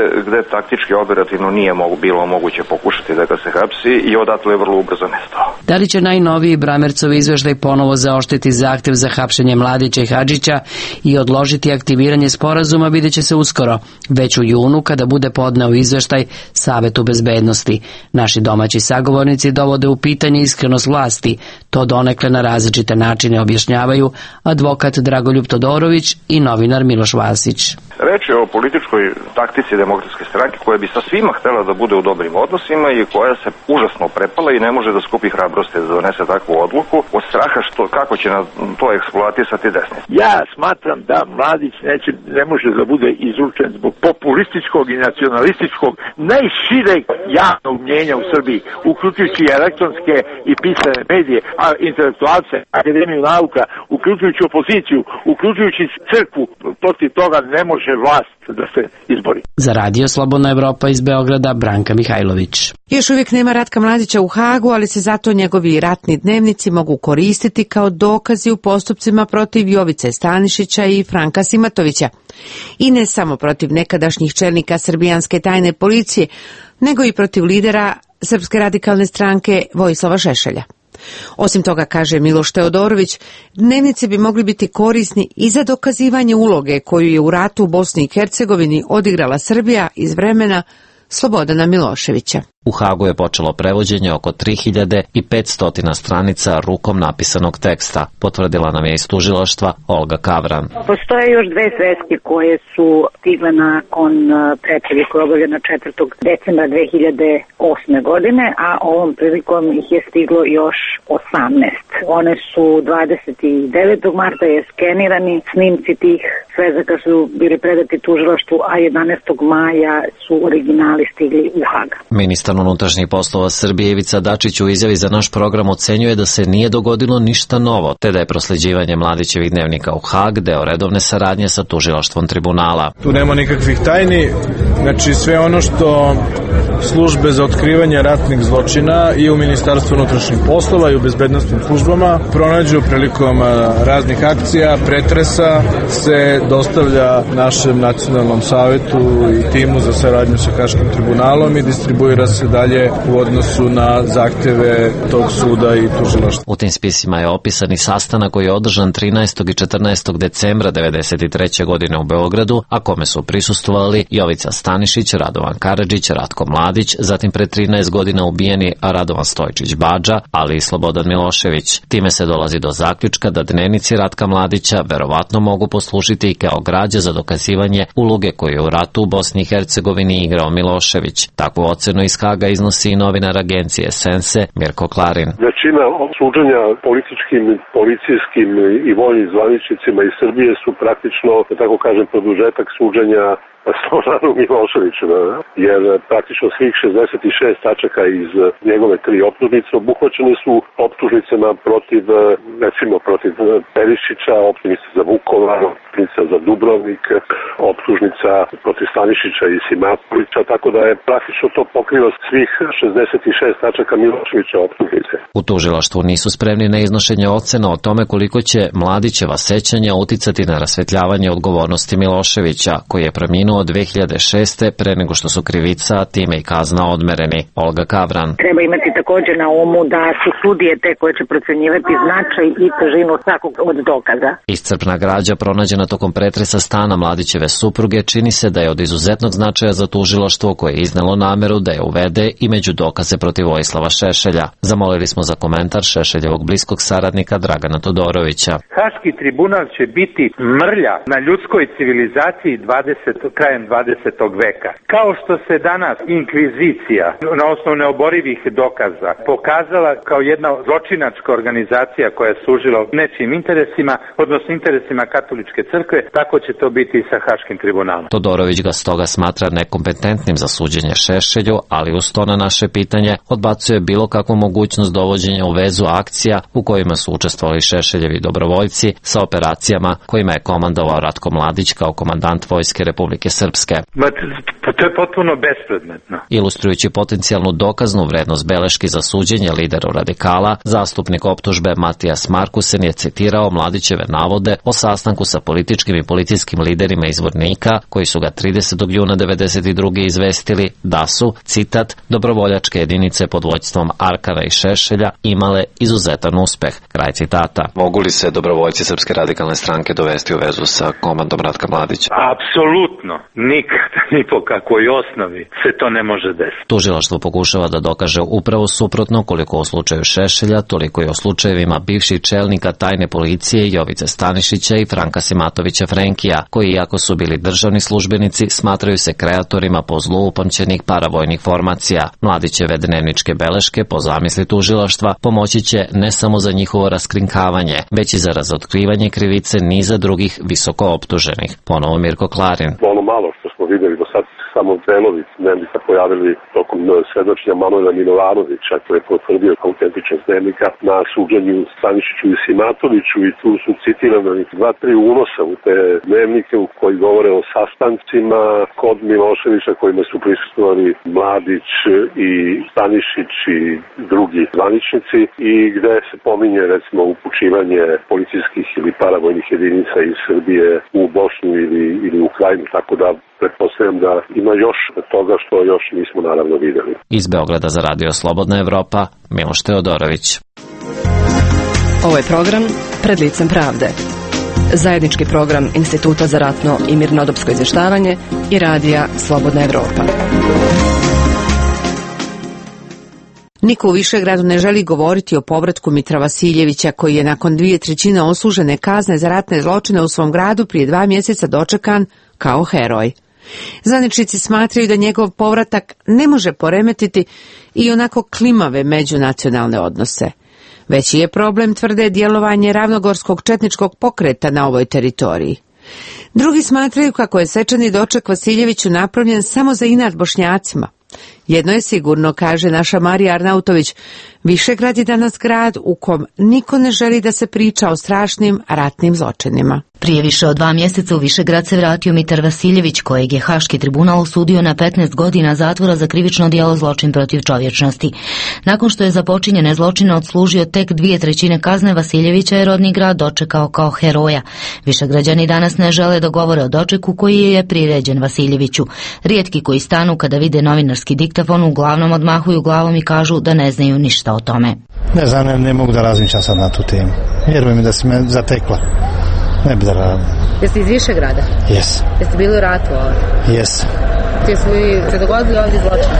gde taktički operativno nije mogu, bilo moguće pokušati da ga se hapsi i odatle je vrlo ubrzo nestao. Da li će najnoviji Bramercov izveštaj ponovo zaoštriti zahtev za hapšenje Mladića i Hadžića i odložiti aktiviranje sporazuma, vidjet će se uskoro, već u junu kada bude podneo izveštaj Savetu bezbednosti. Naši domaći sagovornici dovode u pitanje iskrenost vlasti, to donekle na različite načine objašnjavaju advokat Dragoljub Todorović i novinar Miloš Vasić. Reč je o političkoj taktici Demokratske stranke koja bi sa svima htela da bude u dobrim odnosima i koja se užasno prepala i ne može da skupi hrabrosti da donese takvu odluku od straha što, kako će na to eksploatisati desnicu. Ja smatram da Mladić neće, ne može da bude izručen zbog populističkog i nacionalističkog najšireg javnog mnjenja u Srbiji, uključujući elektronske i pisane medije, a intelektualce, Akademiju nauka, uključujući opoziciju, uključujući crkvu. Protiv toga ne može vlast da se izbori. Za Radio Slobodna Evropa iz Beograda, Branka Mihajlović. Još uvijek nema Ratka Mladića u Hagu, ali se zato njegovi ratni dnevnici mogu koristiti kao dokazi u postupcima protiv Jovice Stanišića i Franka Simatovića. I ne samo protiv nekadašnjih čelnika srbijanske tajne policije, nego i protiv lidera Srpske radikalne stranke Vojislava Šešelja. Osim toga, kaže Miloš Teodorović, dnevnici bi mogli biti korisni i za dokazivanje uloge koju je u ratu u Bosni i Hercegovini odigrala Srbija iz vremena Slobodana Miloševića. U Hagu je počelo prevođenje oko tri hiljade petsto stranica rukom napisanog teksta, potvrdila nam je iz tužilaštva Olga Kavran. Postoje još dve sveske koje su stigle nakon pretrage koja je obavljena četvrtog decembra dve hiljade osme. godine, a ovom prilikom ih je stiglo još osamnaest. One su dvadeset devetog marta je skenirani, snimci tih svezaka su bili predati tužilaštvu, a jedanaestog maja su originali stigli u Hag. Ministar unutrašnjih poslova Srbije Ivica Dačić u izjavi za naš program ocenjuje da se nije dogodilo ništa novo, te da je prosleđivanje Mladićevih dnevnika u Hag deo redovne saradnje sa tužilaštvom tribunala. Tu nema nikakvih tajni, znači sve ono što službe za otkrivanje ratnih zločina i u Ministarstvu unutrašnjih poslova i u bezbednosnim službama pronađu prilikom raznih akcija, pretresa, se dostavlja našem nacionalnom savetu i timu za saradnju sa Haškim tribunalom i distribuira se dalje u odnosu na zahteve tog suda i tužilaštva. U tim spisima je opisan i sastanak koji je održan trinaestog i četrnaestog decembra devedeset treće. godine u Beogradu, a kome su prisustvovali Jovica Stanišić, Radovan Karadžić, Ratko Mladić, zatim pre trinaest godina ubijeni Radovan Stojčić Badža, ali i Slobodan Milošević. Time se dolazi do zaključka da dnevnici Ratka Mladića verovatno mogu poslužiti i kao građa za dokazivanje uloge koju je u ratu u Bosni i Hercegovini igrao Milošević. Takvu ocenu iz Haga iznosi i novinar agencije Sense Mirko Klarin. Većina suđenja političkim, policijskim i vojnim zvaničnicima iz Srbije su praktično, da tako kažem, produžetak suđenja Slobodanu Miloševiću, jer praktično svih šezdeset šest tačaka iz njegove tri optužnice obuhvaćene su optužnicama protiv, recimo protiv Perišića, optužnica za Vukovar, optužnica za Dubrovnik, optužnica protiv Stanišića i Simatovića, tako da je praktično to pokriva svih šezdeset šest tačaka Miloševića optužnice. U tužilaštvu nisu spremni na iznošenje ocena o tome koliko će Mladićeva sećanja uticati na rasvetljavanje odgovornosti Miloševića, koji je preminuo od dve hiljade šeste. pre nego što su krivica, a time i kazna odmereni. Olga Kavran. Treba imati također na umu da su sudije te koje će procenjivati značaj i težinu svakog od dokaza. Iscrpna građa pronađena tokom pretresa stana Mladićeve supruge čini se da je od izuzetnog značaja za tužilaštvo koje je iznelo nameru da je uvede i među dokaze protiv Vojislava Šešelja. Zamolili smo za komentar Šešeljevog bliskog saradnika Dragana Todorovića. Haški tribunal će biti mrlja na ljudskoj civilizaciji dvadesetog krajem dvadesetog veka. Kao što se danas inkvizicija na osnovu neoborivih dokaza pokazala kao jedna zločinačka organizacija koja je služila nečijim interesima, odnosno interesima katoličke crkve, tako će to biti i sa Haškim tribunalom. Todorović ga stoga smatra nekompetentnim za suđenje Šešelju, ali uz to na naše pitanje odbacuje bilo kakvu mogućnost dovođenja u vezu akcija u kojima su učestvovali Šešeljevi dobrovoljci sa operacijama kojima je komandovao Ratko Mladić kao komandant Vojske Republike Srpske. Ma, to je potpuno bespredmetno. Ilustrujući potencijalnu dokaznu vrednost beleški za suđenje lideru radikala, zastupnik optužbe Matijas Markusen je citirao Mladićeve navode o sastanku sa političkim i policijskim liderima iz Vornika, koji su ga tridesetog juna devedeset druge izvestili da su, citat, dobrovoljačke jedinice pod vođstvom Arkana i Šešelja imale izuzetan uspeh. Kraj citata. Mogu li se dobrovoljci Srpske radikalne stranke dovesti u vezu sa komandom Ratka Mladića? Apsolutno. Nikada, ni po kakvoj osnovi se to ne može desiti. Tužilaštvo pokušava da dokaže upravo suprotno, koliko u slučaju Šešelja, toliko i o slučajevima bivših čelnika tajne policije Jovice Stanišića i Franka Simatovića Frenkija, koji iako su bili državni službenici, smatraju se kreatorima po zlu upamćenih paravojnih formacija. Mladićeve dnevničke beleške, po zamisli tužilaštva, pomoći će ne samo za njihovo raskrinkavanje, već i za razotkrivanje krivice niza drugih visoko optuženih. Ponovo Mirko Klarin. Ono malo što smo vidjeli do sad samo delovi dnevnika pojavili tokom svedočenja Manuela Milovanovića, koji je potvrdio autentičan dnevnika na suđenju Stanišiću i Simatoviću, i tu su citirani dva, tri unosa u te dnevnike u koji govore o sastancima kod Miloševića kojima su prisustvovali Mladić i Stanišić i drugi zvaničnici, i gde se pominje recimo upućivanje policijskih ili paravojnih jedinica iz Srbije u Bosnu ili, ili u Krajinu, tako da pretpostavljam da ima još toga što još nismo naravno videli. Iz Beograda za Radio Slobodna Evropa, Miloš Teodorović. Ovo je program Pred licem pravde. Zajednički program Instituta za ratno i mirnodopsko izvještavanje i Radija Slobodna Evropa. Niko u Višegradu ne želi govoriti o povratku Mitra Vasiljevića, koji je nakon dvije trećine odslužene kazne za ratne zločine u svom gradu prije dva mjeseca dočekan kao heroj. Zvaničnici smatraju da njegov povratak ne može poremetiti i onako klimave međunacionalne odnose. Veći je problem, tvrde, djelovanje ravnogorskog četničkog pokreta na ovoj teritoriji. Drugi smatraju kako je svečani doček Vasiljeviću napravljen samo za inat Bošnjacima. Jedno je sigurno, kaže naša Marija Arnautović, Višegrad je danas grad u kom niko ne želi da se priča o strašnim ratnim zločinima. Prije više od dva mjeseca u Višegrad se vratio Mitar Vasiljević, kojeg je Haški tribunal osudio na petnaest godina zatvora za krivično djelo zločin protiv čovječnosti. Nakon što je za počinjene zločine odslužio tek dvije trećine kazne, Vasiljevića je rodni grad dočekao kao heroja. Višegrađani danas ne žele da govore o dočeku koji je priređen Vasiljeviću. Rijetki koji stanu kada vide novinarski diktafon uglavnom odmahuju glavom i kažu da ne znaju ništa o tome. Ne znam, ne, ne mogu da razmišljam sad na tu temu. Vjerujem mi da si me zatekla. Ne bi da radim. Jeste iz Višegrada? Jes. Jeste bili u ratu ovdje? Jes. Ti su se dogodili ovdje zločine?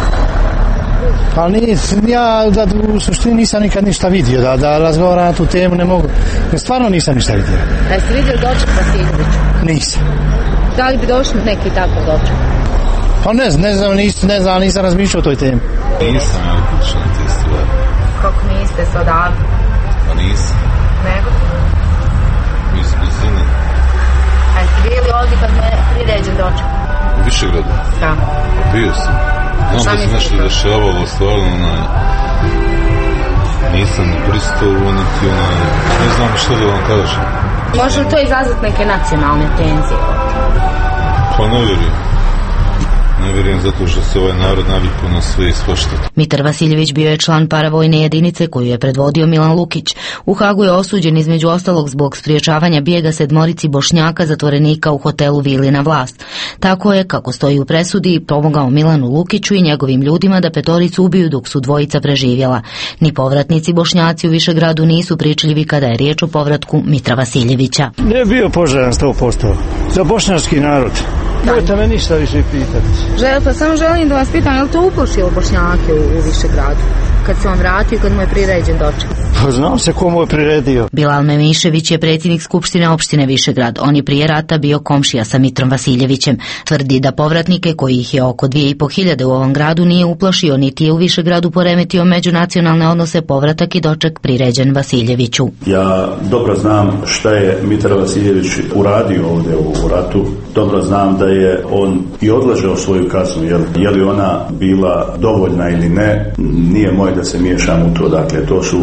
Ali ja da, u suštini nisam nikad ništa vidio, da, da razgovaram na tu temu ne mogu. Stvarno nisam ništa vidio. A jeste vidjeli doček Vasiljeviću? Nisam. Da li bi došli neki takav doček? Pa ne znam, ne znam, nis, ne znam, nisam razmišljao o toj temi. Nisam ja uključen na te stvari. Kako niste se odavde? Pa nisam. Nego? Mi smo blizini. A jeste bili ovdje kad me priređen doček? U Višegradu? Da. Pa bio sam. Znam da se nešto dešavalo, stvarno onaj... Nisam ni prisutovao, niti onaj... Ne znam što da vam kažem. Može li to izazvati neke nacionalne tenzije? Pa ne vjerujem. Ne vjerujem zato što se ovaj narod navikao na sve i svašta. Mitar Vasiljević bio je član paravojne jedinice koju je predvodio Milan Lukić. U Hagu je osuđen između ostalog zbog spriječavanja bijega sedmorici Bošnjaka zatvorenika u hotelu Vili na vlast. Tako je, kako stoji u presudi, pomogao Milanu Lukiću i njegovim ljudima da petoricu ubiju dok su dvojica preživjela. Ni povratnici Bošnjaci u Višegradu nisu pričljivi kada je riječ o povratku Mitra Vasiljevića. Ne je bio poželjan sto posto za bošnjački narod. Nemojte me ništa više pitati. Žel, pa samo želim da vas pitam, je li to uplašilo Bošnjake u, u Višegradu? Kad se on vratio, kad mu je priređen doček? Pa znam se ko mu je priredio. Bilal Memišević je predsjednik Skupštine opštine Višegrad. On je prije rata bio komšija sa Mitrom Vasiljevićem. Tvrdi da povratnike, kojih je oko dvije i po hiljade u ovom gradu, nije uplašio, niti je u Višegradu poremetio međunacionalne odnose povratak i doček priređen Vasiljeviću. Ja dobro znam šta je Mitar Vasiljević uradio ovdje u ratu. Dobro znam da je on i odležao svoju kaznu. Je li, je li ona bila dovoljna ili ne, nije moje da se miješam u to. Dakle, to su ocijenili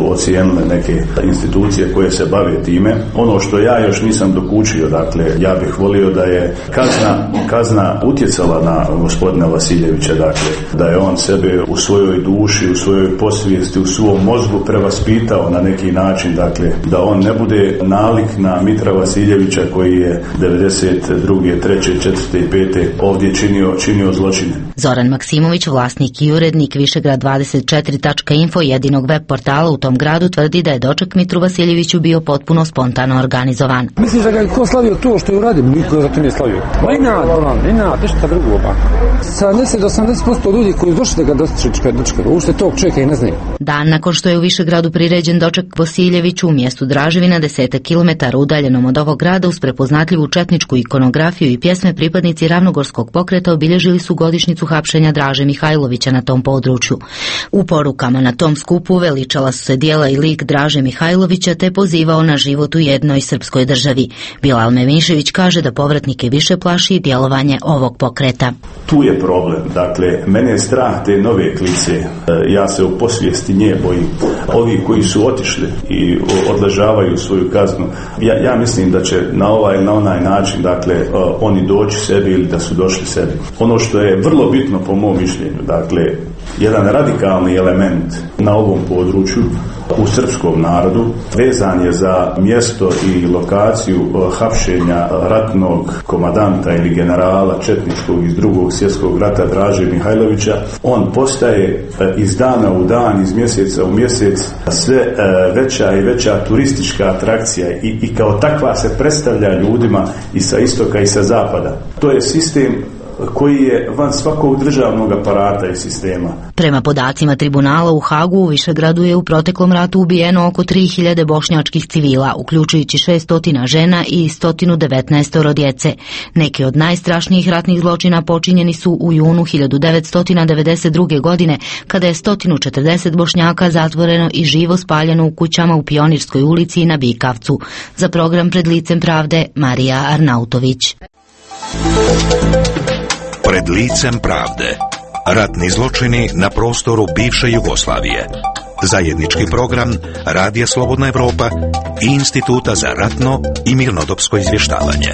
promijenile neke institucije koje se bave time. Ono što ja još nisam dokučio, dakle, ja bih volio da je kazna, kazna utjecala na gospodina Vasiljevića, dakle, da je on sebe u svojoj duši, u svojoj posvijesti, u svom mozgu prevaspitao na neki način, dakle, da on ne bude nalik na Mitra Vasiljevića koji je devedeset druge, treće, četvrte i pete ovdje činio, činio zločine. Zoran Maksimović, vlasnik i urednik Višegrad dvadeset četiri tačka info, jedinog web portala u tom gradu, tvrdi da je doček Mitru Vasiljeviću bio potpuno spontano organizovan. Misliš da ga je ko slavio to što je uradio? Niko za to nije slavio. Ma i nad, i nad, nešto drugo ba. sedamdeset do osamdeset posto ljudi koji došli da ga dočekaju, dočekaju, ušte tog čeka i ne znaju. Dan nakon što je u Višegradu priređen doček Vasiljeviću u mjestu Draževina, desetak kilometara udaljenom od ovog grada, uz prepoznatljivu četničku ikonografiju i pjesme, pripadnici Ravnogorskog pokreta obilježili su godišnjicu hapšenja Draže Mihajlovića na tom području. U porukama na tom skupu veličala su se djela i lik Draže Mihajlovića te pozivao na život u jednoj srpskoj državi. Bilal Memišević kaže da povratnike više plaši djelovanje ovog pokreta. Tu je problem. Dakle, mene je strah te nove klice. Ja se u posvijesti nje bojim. Ovi koji su otišli i odležavaju svoju kaznu, ja, ja mislim da će na ovaj ili na onaj način, dakle, oni doći sebi ili da su došli sebi. Ono što je vrlo bitno po mom mišljenju, dakle, jedan radikalni element na ovom području u srpskom narodu vezan je za mjesto i lokaciju hapšenja ratnog komadanta ili generala četničkog iz drugog svjetskog rata Draže Mihajlovića. On postaje iz dana u dan, iz mjeseca u mjesec sve veća i veća turistička atrakcija i, i kao takva se predstavlja ljudima i sa istoka i sa zapada. To je sistem koji je van svakog državnog aparata i sistema. Prema podacima tribunala u Hagu, u Višegradu je u proteklom ratu ubijeno oko tri hiljade bošnjačkih civila, uključujući šessto žena i sto devetnaest djece. Neki od najstrašnijih ratnih zločina počinjeni su u junu hiljadu devetsto devedeset druge. godine, kada je sto četrdeset Bošnjaka zatvoreno i živo spaljeno u kućama u Pionirskoj ulici i na Bikavcu. Za program Pred licem pravde, Marija Arnautović. Pred licem pravde. Ratni zločini na prostoru bivše Jugoslavije. Zajednički program Radija Slobodna Evropa i Instituta za ratno i mirnodopsko izvještavanje.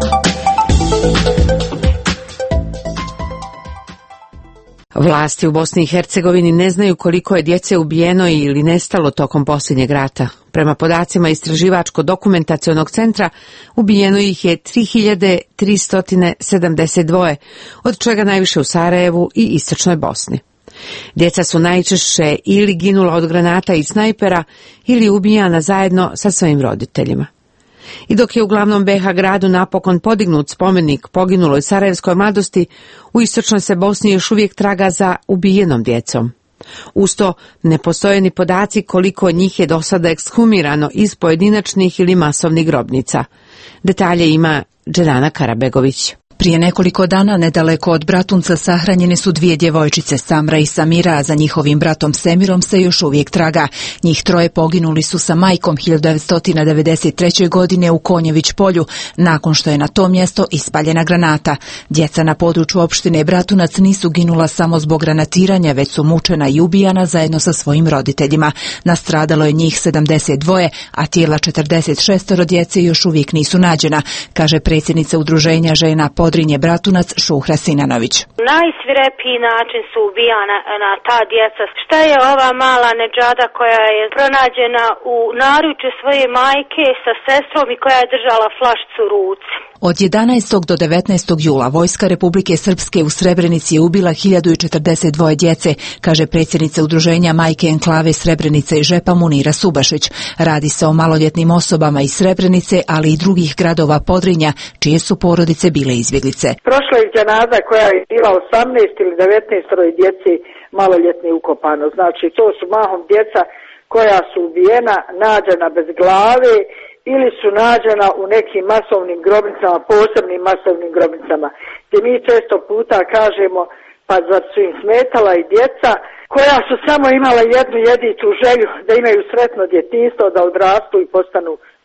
Vlasti u Bosni i Hercegovini ne znaju koliko je djece ubijeno ili nestalo tokom posljednjeg rata. Prema podacima Istraživačko-dokumentacionog centra, ubijeno ih je tri hiljade tristo sedamdeset dva, od čega najviše u Sarajevu i istočnoj Bosni. Djeca su najčešće ili ginula od granata i snajpera ili ubijana zajedno sa svojim roditeljima. I dok je u glavnom be ha gradu napokon podignut spomenik poginuloj sarajevskoj mladosti, u istočnoj se Bosni još uvijek traga za ubijenom djecom. Usto ne postoje ni podaci koliko njih je do sada ekshumirano iz pojedinačnih ili masovnih grobnica. Detalje ima Dželana Karabegović. Prije nekoliko dana nedaleko od Bratunca sahranjene su dvije djevojčice, Samra i Samira, a za njihovim bratom Semirom se još uvijek traga. Njih troje poginuli su sa majkom hiljadu devetsto devedeset treće. godine u Konjević polju, nakon što je na to mjesto ispaljena granata. Djeca na području opštine Bratunac nisu ginula samo zbog granatiranja, već su mučena i ubijana zajedno sa svojim roditeljima. Nastradalo je njih sedamdeset dva, a tijela četrdeset šest djece još uvijek nisu nađena, kaže predsjednica Udruženja žena Podrinje Bratunac Šuhra Sinanović. Najsvirepiji način su ubijana na ta djeca. Šta je ova mala neđada koja je pronađena u naručju svoje majke sa sestrom i koja je držala flašicu u ruci? Od jedanaestog do devetnaestog jula Vojska Republike Srpske u Srebrenici je ubila hiljadu četrdeset dva djece, kaže predsjednica Udruženja Majke Enklave Srebrenica i Žepa Munira Subašić. Radi se o maloljetnim osobama iz Srebrenice, ali i drugih gradova Podrinja, čije su porodice bile izbjeglice. Prošla je dženaza koja je bila osamnaest ili devetnaest djeci maloljetni ukopano. Znači, to su mahom djeca koja su ubijena, nađena bez glave, ili su nađena u nekim masovnim grobnicama, posebnim masovnim grobnicama, gdje mi često puta kažemo, pa zar su im smetala i djeca koja su samo imala jednu jeditu želju da imaju sretno djetinjstvo, da odrastu i postanu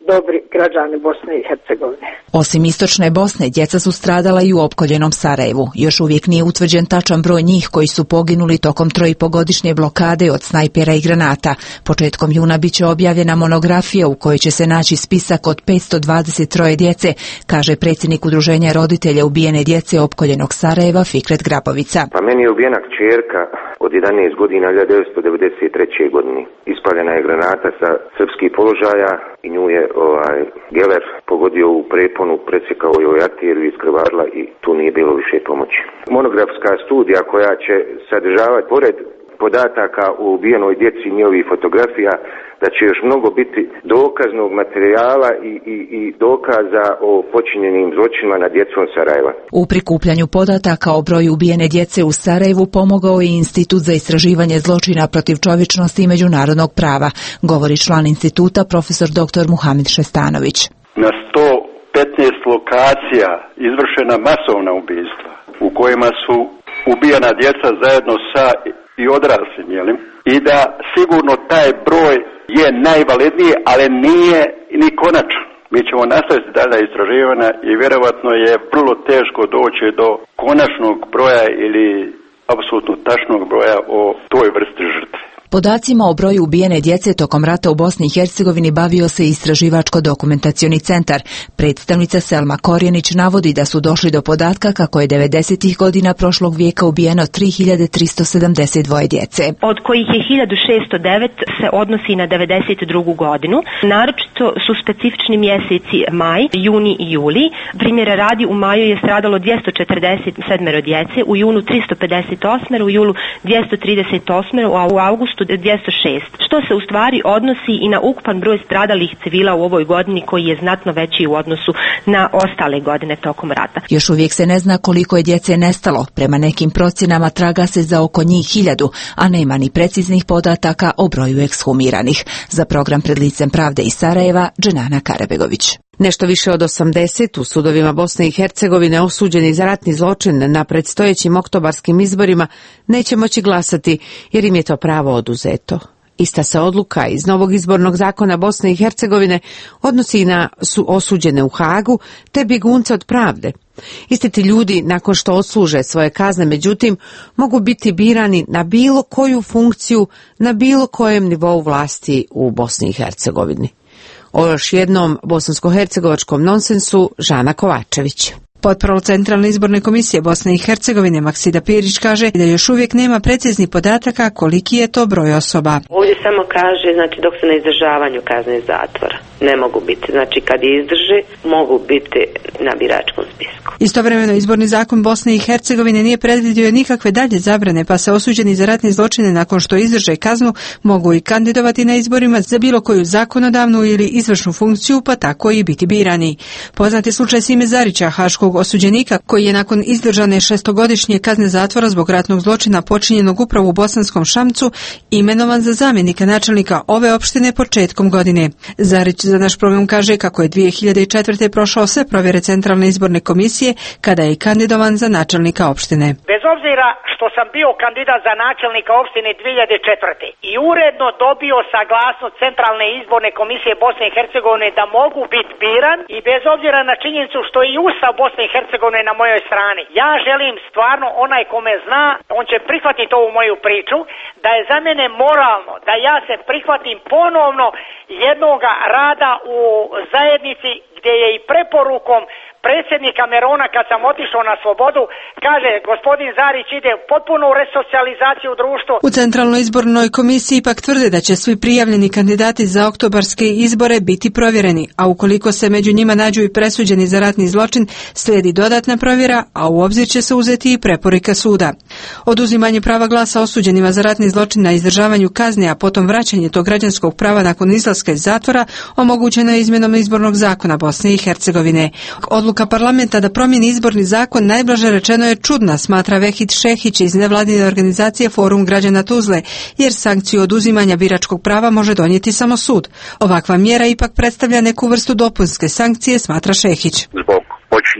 dobri građani Bosne i Hercegovine. Osim istočne Bosne, djeca su stradala i u opkoljenom Sarajevu. Još uvijek nije utvrđen tačan broj njih koji su poginuli tokom trojipogodišnje blokade od snajpera i granata. Početkom juna bit će objavljena monografija u kojoj će se naći spisak od petsto dvadeset tri djece, kaže predsjednik Udruženja roditelja ubijene djece opkoljenog Sarajeva Fikret Grabovica. Pa meni je ubijena kćerka od jedanaest godina hiljadu devetsto devedeset treće. godine. Ispaljena je granata sa srpskih položaja i nju je ovaj, geler pogodio u preponu, presjekao joj arteriju, iskrvarila i tu nije bilo više pomoći. Monografska studija koja će sadržavati pored podataka o ubijenoj djeci i njihovih fotografija, da će još mnogo biti dokaznog materijala i, i, i dokaza o počinjenim zločinima nad djecom Sarajeva. U prikupljanju podataka o broju ubijene djece u Sarajevu pomogao je Institut za istraživanje zločina protiv čovječnosti i međunarodnog prava, govori član instituta profesor doktor Muhamid Šestanović. Na sto petnaest lokacija izvršena masovna ubistva u kojima su ubijena djeca zajedno sa i odraslim, jelim? I da sigurno taj broj je najvalidniji, ali nije ni konačan. Mi ćemo nastaviti dalje istraživanja i vjerovatno je vrlo teško doći do konačnog broja ili apsolutno tačnog broja o toj vrsti žrtve. Podacima o broju ubijene djece tokom rata u Bosni i Hercegovini bavio se Istraživačko-dokumentacioni centar. Predstavnica Selma Korjenić navodi da su došli do podatka kako je devedesetih godina prošlog vijeka ubijeno tri hiljade tristo sedamdeset dva djece. Od kojih je hiljadu šesto devet se odnosi na devedeset drugu godinu. Naročito su specifični mjeseci maj, juni i juli. Primjera radi, u maju je stradalo dvjesto četrdeset sedam djece, u junu tristo pedeset osam, u julu dvjesto trideset osam, a u augustu dvjesto šest, što se u stvari odnosi i na ukupan broj stradalih civila u ovoj godini koji je znatno veći u odnosu na ostale godine tokom rata. Još uvijek se ne zna koliko je djece nestalo. Prema nekim procjenama traga se za oko njih hiljadu, a nema ni preciznih podataka o broju ekshumiranih. Za program Pred licem pravde iz Sarajeva, Dženana Karabegović. Nešto više od osamdeset u sudovima Bosne i Hercegovine osuđeni za ratni zločin na predstojećim oktobarskim izborima neće moći glasati jer im je to pravo oduzeto. Ista se odluka iz novog izbornog zakona Bosne i Hercegovine odnosi i na su osuđene u Hagu te bjegunce od pravde. Isti ti ljudi nakon što odsluže svoje kazne, međutim, mogu biti birani na bilo koju funkciju na bilo kojem nivou vlasti u Bosni i Hercegovini. O još jednom bosansko-hercegovačkom nonsensu Žana Kovačević. Potpravo Centralne izborne komisije Bosne i Hercegovine Maksida Pirić kaže da još uvijek nema preciznih podataka koliki je to broj osoba. Ovdje samo kaže, znači dok su na izdržavanju kazne zatvora. Ne mogu biti, znači kad izdrže, mogu biti na biračkom spisku. Istovremeno izborni zakon Bosne i Hercegovine nije predvidio nikakve dalje zabrane, pa se osuđeni za ratne zločine nakon što izdrže kaznu mogu i kandidovati na izborima za bilo koju zakonodavnu ili izvršnu funkciju, pa tako i biti birani. Poznat je slučaj Sime Zarića, haškog osuđenika koji je nakon izdržane šestogodišnje kazne zatvora zbog ratnog zločina počinjenog upravo u Bosanskom Šamcu imenovan za zamjenika načelnika ove opštine početkom godine. Zarić za naš program kaže kako je dvije hiljade četvrte. prošao sve provjere Centralne izborne komisije kada je i kandidovan za načelnika opštine. Bez obzira što sam bio kandidat za načelnika opštine dvije hiljade četvrte. i uredno dobio saglasnost Centralne izborne komisije Bosne i Hercegovine da mogu biti biran i bez obzira na činjenicu što i Ustav Bosne i Hercegovine na mojoj strani. Ja želim stvarno, onaj kome zna, on će prihvatiti ovu moju priču, da je za mene moralno da ja se prihvatim ponovno jednoga rada u zajednici gdje je i preporukom predsjednika Merona kad sam otišao na slobodu, kaže gospodin Zarić ide potpuno u resocijalizaciju u društvu. U Centralnoj izbornoj komisiji ipak tvrde da će svi prijavljeni kandidati za oktobarske izbore biti provjereni, a ukoliko se među njima nađu i presuđeni za ratni zločin, slijedi dodatna provjera, a u obzir će se uzeti i preporuka suda. Oduzimanje prava glasa osuđenima za ratni zločin na izdržavanju kazne, a potom vraćanje tog građanskog prava nakon izlaska iz zatvora omogućeno je izmjenom izbornog zakona Bosne i Hercegovine. Odluka parlamenta da promijeni izborni zakon najblaže rečeno je čudna, smatra Vehid Šehić iz nevladine organizacije Forum građana Tuzle, jer sankciju oduzimanja biračkog prava može donijeti samo sud. Ovakva mjera ipak predstavlja neku vrstu dopunske sankcije, smatra Šehić. Zbog počinjenja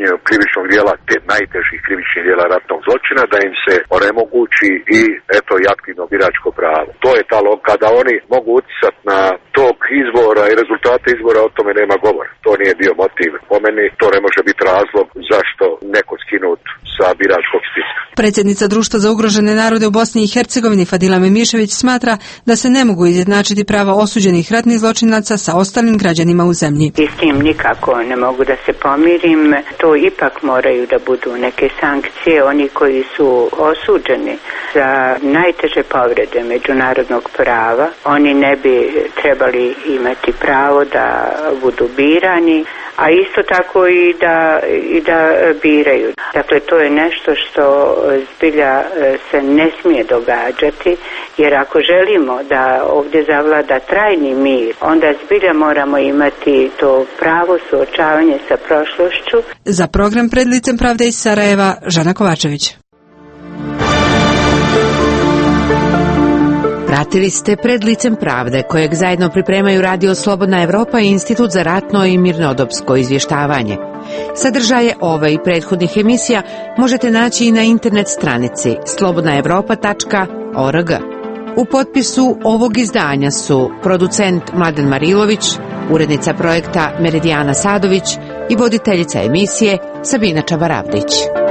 počinjenju krivičnog dijela, te najtežih krivičnih dijela ratnog zločina, da im se onemogući i eto i aktivno biračko pravo. To je ta logika. Kada oni mogu utjecati na tok izbora i rezultate izbora, o tome nema govora. To nije bio motiv. Po meni to ne može biti razlog zašto neko skinut sa biračkog spiska. Predsjednica Društva za ugrožene narode u Bosni i Hercegovini Fadila Memišević smatra da se ne mogu izjednačiti prava osuđenih ratnih zločinaca sa ostalim građanima u zemlji. I s tim nikako ne mogu da se pomirim. To ipak moraju da budu neke sankcije. Oni koji su osuđeni za najteže povrede međunarodnog prava, oni ne bi trebali imati pravo da budu birani, a isto tako i da, i da biraju. Dakle, to je nešto što zbilja se ne smije događati, jer ako želimo da ovdje zavlada trajni mir, onda zbilja moramo imati to pravo suočavanje sa prošlošću. Za program Pred licem pravde iz Sarajeva, Žana Kovačević. Pratili ste Pred licem pravde, kojeg zajedno pripremaju Radio Slobodna Evropa i Institut za ratno i mirnodopsko izvještavanje. Sadržaje ove i prethodnih emisija možete naći i na internet stranici slobodna evropa tačka org. U potpisu ovog izdanja su producent Mladen Marilović, urednica projekta Meridijana Sadović i voditeljica emisije Sabina Čabaravdić.